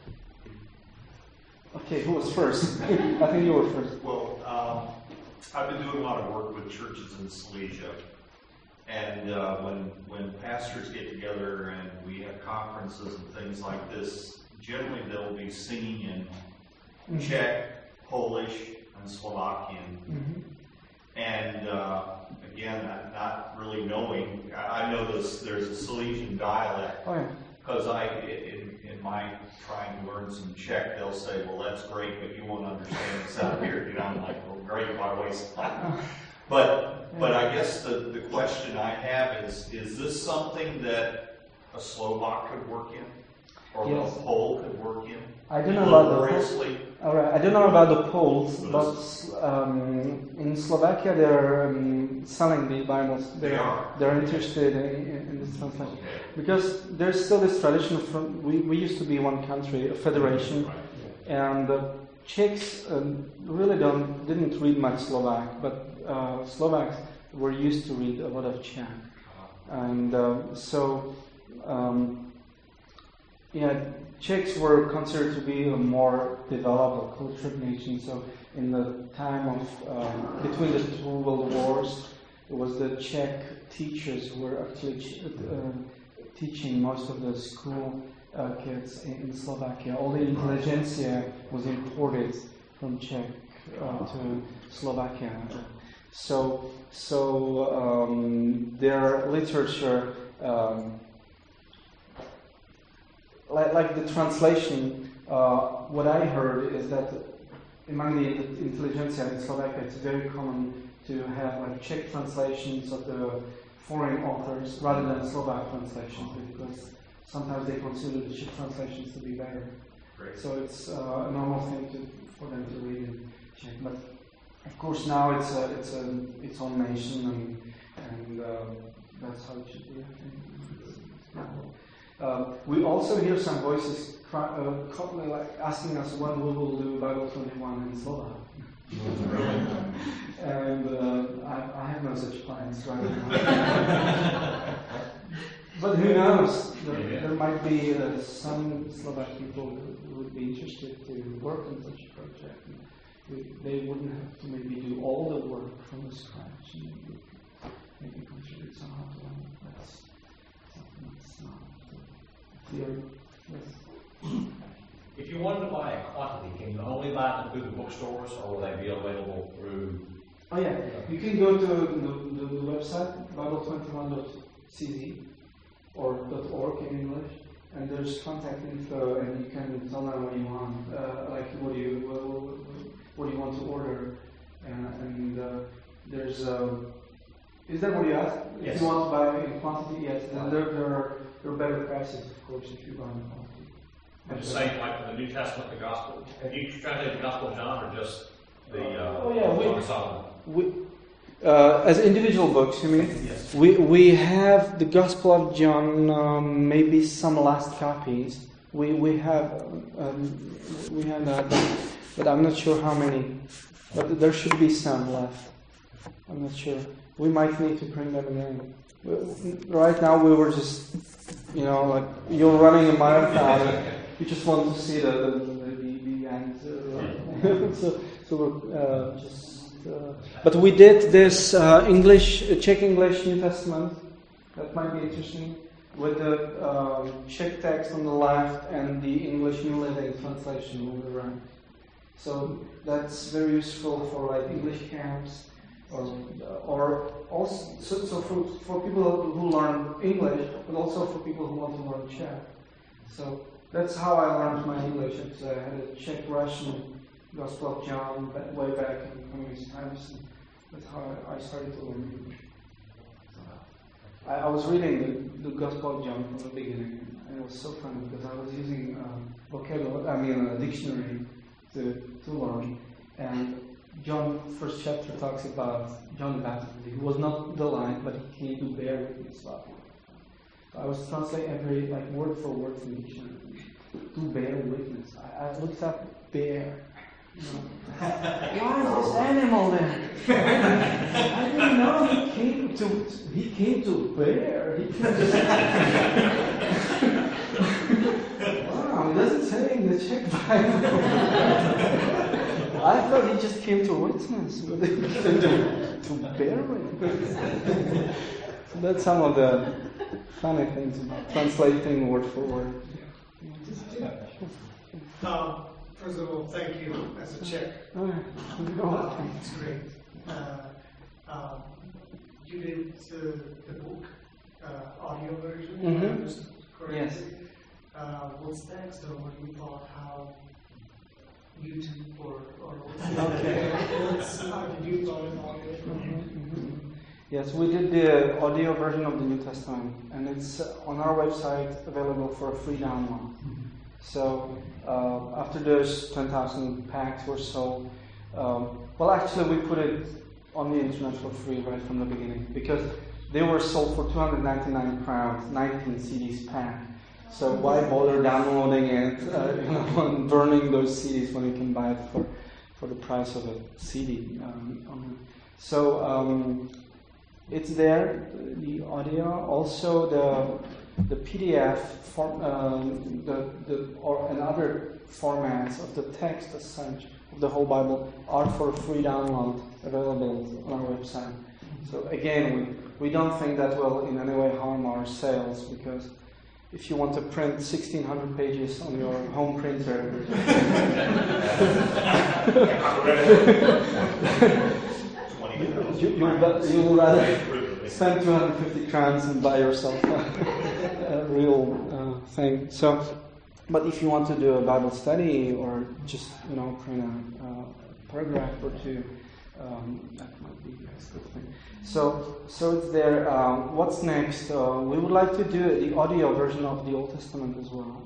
Okay, who was first? I think you were first. Well, um, I've been doing a lot of work with churches in Silesia. And uh, when when pastors get together and we have conferences and things like this, generally they'll be singing in Mm-hmm. Czech, Polish, and Slovakian. Mm-hmm. And uh, again, not, not really knowing, I, I know this, there's a Silesian dialect. Oh, yeah. Because I, in, in my trying to learn some Czech, they'll say, well, that's great, but you won't understand this out here. You know, I'm like, well, great, why waste time? But, but I guess the, the question I have is, is this something that a Slovak could work in? Or Yes. a Pole could work in? I don't know about the Laboriously? All right. I don't know about the Poles, but um, in Slovakia they're um, selling the Bibles. They're, They are. They're interested in, in this translation because there's still this tradition from we, we used to be one country, a federation, and the Czechs um, really don't didn't read much Slovak, but uh, Slovaks were used to read a lot of Czech, and uh, so. Um, Yeah, Czechs were considered to be a more developed or cultured nation. So, in the time of um, between the two world wars, it was the Czech teachers who were actually ch- uh, teaching most of the school uh, kids in, in Slovakia. All the intelligentsia was imported from Czech uh, to Slovakia. So, so um, their literature. Um, Like, like the translation, uh, what I heard is that among the intelligentsia in Slovakia, it's very common to have like Czech translations of the foreign authors rather than Slovak translations, because sometimes they consider the Czech translations to be better. Great. So it's uh, a normal thing to, for them to read in Czech. But of course now it's a, it's a, its own nation, and, and um, that's how it should be, I think. Uh, we also hear some voices cry, uh, like asking us when we will do Bible twenty-one in Slovak. And uh, I, I have no such plans right now. But who knows? There, there might be uh, some Slovak people who would be interested to work on such a project. We, they wouldn't have to maybe do all the work from the scratch, and maybe, maybe contribute somehow to one. That's something that's not. Yes. If you wanted to buy a quantity, can you only buy them through the bookstores, or will they be available through? Oh yeah, you can go to the, the, the website bible twenty-one dot c z or .org in English, and there's contact info, and you can tell them what you want, uh, like what do you what, what, what do you want to order, uh, and uh, there's. Uh, is that what you asked? Yes. If you want to buy in quantity, yes. Then there, there are there are better prices, of course, if you buy in quantity. And the same like in the New Testament, the Gospel. Have you translated the Gospel of John, or just the uh, Oh, yeah, we- Song of Solomon? We, uh, as individual books, you mean? Yes. We we have the Gospel of John, um, maybe some last copies. We we have um, we have that, but I'm not sure how many. But there should be some left. I'm not sure. We might need to print them again. Right now, we were just, you know, like you're running a marathon. You just want to see the the, the, the end. Uh, so so we're uh, just. Uh, but we did this uh, English, uh, Czech English New Testament. That might be interesting, with the um, Czech text on the left and the English New Living Translation on the right. So that's very useful for like English camps, or or also so, so for for people who learn English, but also for people who want to learn Czech. So that's how I learned my English. It's, uh, I had a Czech Russian Gospel of John way back in communist times. And that's how I started to learn English. I, I was reading the, the Gospel of John from the beginning, and it was so funny because I was using um, vocabulary, I mean a dictionary to to learn. And John, first chapter, talks about John the Baptist. He was not the light, but he came to bear witness about it. So I was translating every like word for word from the dictionary. To bear witness. I, I looked up bear. You know, why is this animal there? I didn't know he came to he came to bear. He came to wow, it doesn't say in the Czech Bible. I thought he just came to witness, but he came to, to bear witness. So that's some of the funny things about translating word for word. Um, first of all, thank you as a Czech. Oh, you're Uh, welcome. it's great. Uh, um, you did the, the book, uh, audio version, if I Mhm. understood correctly. Yes. Uh, what's next, or what do you thought? How YouTube or, or Okay. how did you find audio from Mhm, mhm. Yes, we did the audio version of the New Testament, and it's uh, on our website available for a free download. So uh, after those ten thousand packs were sold, um, well, actually we put it on the internet for free right from the beginning because they were sold for two hundred ninety-nine crowns, nineteen C Ds pack. So why bother downloading it, uh, you know, and burning those C Ds when you can buy it for, for the price of a C D? Um, um, so um, it's there, the audio, also the the P D F form, um, the the or and other formats of the text as such of the whole Bible are for free download available on our website. So again, we we don't think that will in any way harm our sales because if you want to print sixteen hundred pages on your home printer, you, you'll, you'll rather spend two hundred fifty crowns and buy yourself a, a real uh, thing. So, but if you want to do a Bible study or just you know print a, a paragraph or two, um, that might be a good thing. So, so it's there. Um, what's next? Uh, we would like to do the audio version of the Old Testament as well.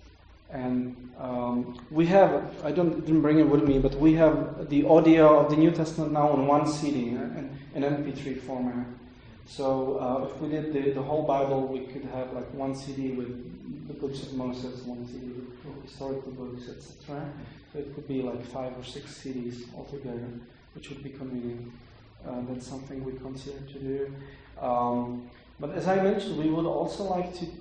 And um, we have, I don't didn't bring it with me, but we have the audio of the New Testament now on one C D, in, in M P three format. So uh, if we did the, the whole Bible, we could have like one C D with the books of Moses, one C D with historical books, et cetera. So it could be like five or six C Ds altogether, which would be convenient. Uh, that's something we consider to do. Um, but as I mentioned, we would also like to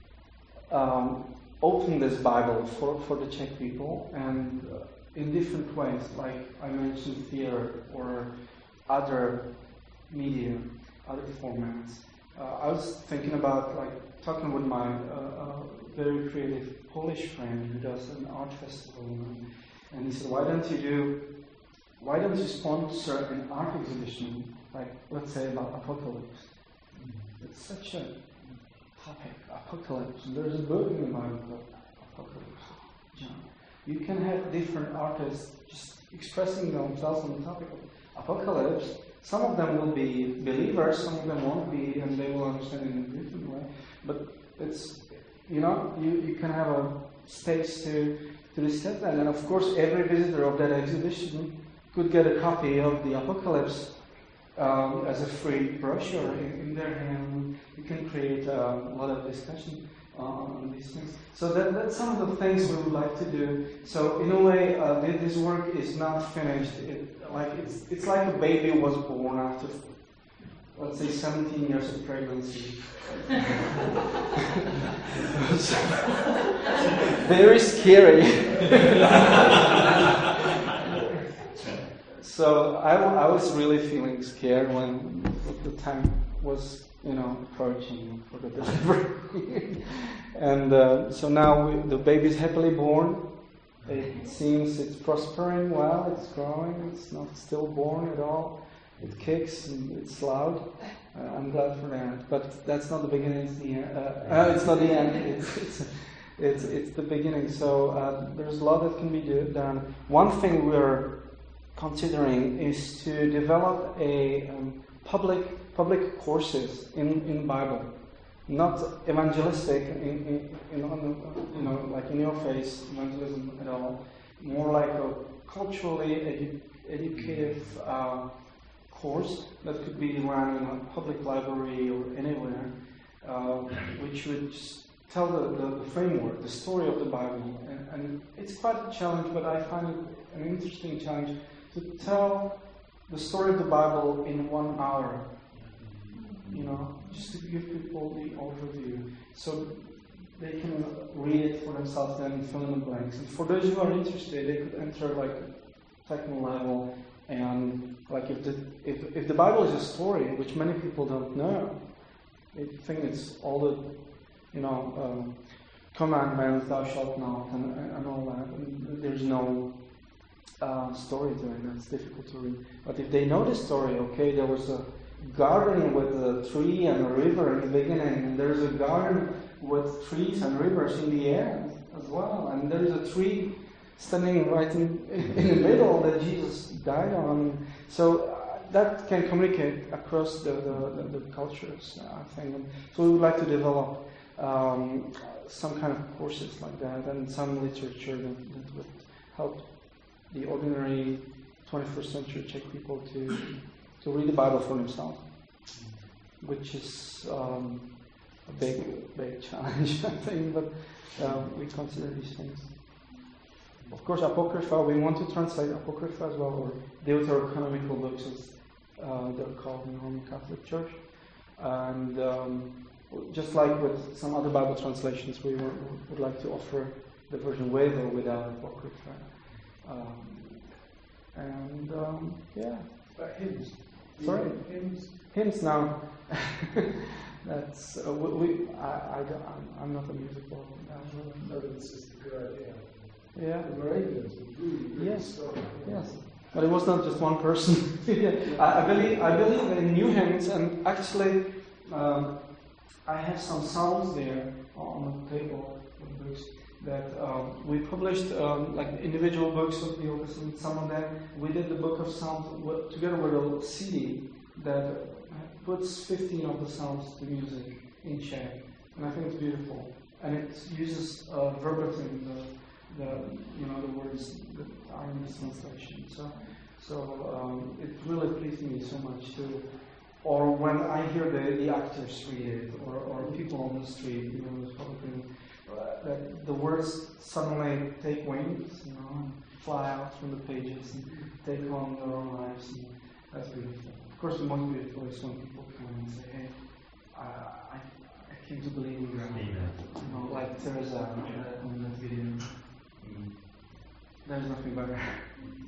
um, open this Bible for, for the Czech people and uh, in different ways, like I mentioned theater or other media, other formats. Uh, I was thinking about like talking with my uh, uh, very creative Polish friend who does an art festival, and, and he said, "Why don't you do? Why don't you sponsor an art exhibition, like let's say about apocalypse? It's such a topic, apocalypse. There's a book in the Bible called Apocalypse. John. You can have different artists just expressing themselves on the topic of apocalypse. Some of them will be believers, some of them won't be, and they will understand it in a different way. But it's, you know, you, you can have a space to, to discuss that. And of course, every visitor of that exhibition could get a copy of the Apocalypse um, as a free brochure in, in their hand. You can create uh, a lot of discussion uh, on these things. So that, that's some of the things we would like to do. So in a way, uh, this work is not finished. It, like it's it's like a baby was born after, let's say, seventeen years of pregnancy. Very scary. So I, I was really feeling scared when the time was, you know, approaching for the delivery. And uh, so now we, the baby is happily born. It seems it's prospering well, it's growing, it's not stillborn at all. It kicks and it's loud. Uh, I'm glad for that. But that's not the beginning, it's the end. Uh, uh, it's not the end, it's, it's, it's, it's the beginning. So uh, there's a lot that can be do, done. One thing we're considering is to develop a um, public public courses in, in Bible. Not evangelistic, in, in, in, you know, like in your face evangelism at all. More like a culturally edu- educative uh, course that could be run in a public library or anywhere, uh, which would just tell the, the, the framework, the story of the Bible. And, and it's quite a challenge, but I find it an interesting challenge to tell the story of the Bible in one hour. You know, just to give people the overview, so they can read it for themselves and fill in the blanks. And for those who are interested, they could enter like a technical level, and like if the if if the Bible is a story, which many people don't know, they think it's all the, you know, um, commandments, thou shalt not, and, and all that. And there's no uh, story to it. That's difficult to read. But if they know the story, okay, there was a garden with a tree and a river in the beginning, and there's a garden with trees and rivers in the end as well, and there's a tree standing right in, in the middle that Jesus died on. So uh, that can communicate across the, the, the, the cultures, I think. And so we would like to develop um, some kind of courses like that and some literature that, that would help the ordinary twenty-first century Czech people to to read the Bible for themselves, which is um, a big, big challenge, I think, but uh, we consider these things. Of course, Apocrypha, we want to translate Apocrypha as well, or Deuterocanonical books, as uh, they're called in the Roman Catholic Church. And um, just like with some other Bible translations, we were, would like to offer the version with or without Apocrypha. Um, and um, yeah. But hymns. Sorry? Hymns. Hymns now. That's uh, we. we I, I don't, I'm, I'm not a musical. No, but this is a good idea. Yeah. The Moravians were really, really Yes. strong. Yes. But it was not just one person. I, I believe. I believe in new hymns, and actually, um, I have some psalms there on the table of books that um, we published, um, like individual books of the Old Testament. Some of them we did the Book of Psalms with, together with a C D that puts fifteen of the Psalms to music in Czech, and I think it's beautiful. And it uses uh, verbatim the, the you know the words that are in this translation. So so um, it really pleased me so much to. Or when I hear the, the actors read it, or, or people on the street, you know, probably, uh, that the words suddenly take wings, you know, and fly out from the pages and take on their own lives. And that's beautiful. Of course, the most beautiful is when people come and say, "Hey, I, I, I came to believe in God." You know, like Teresa uh, in that video. There's nothing better.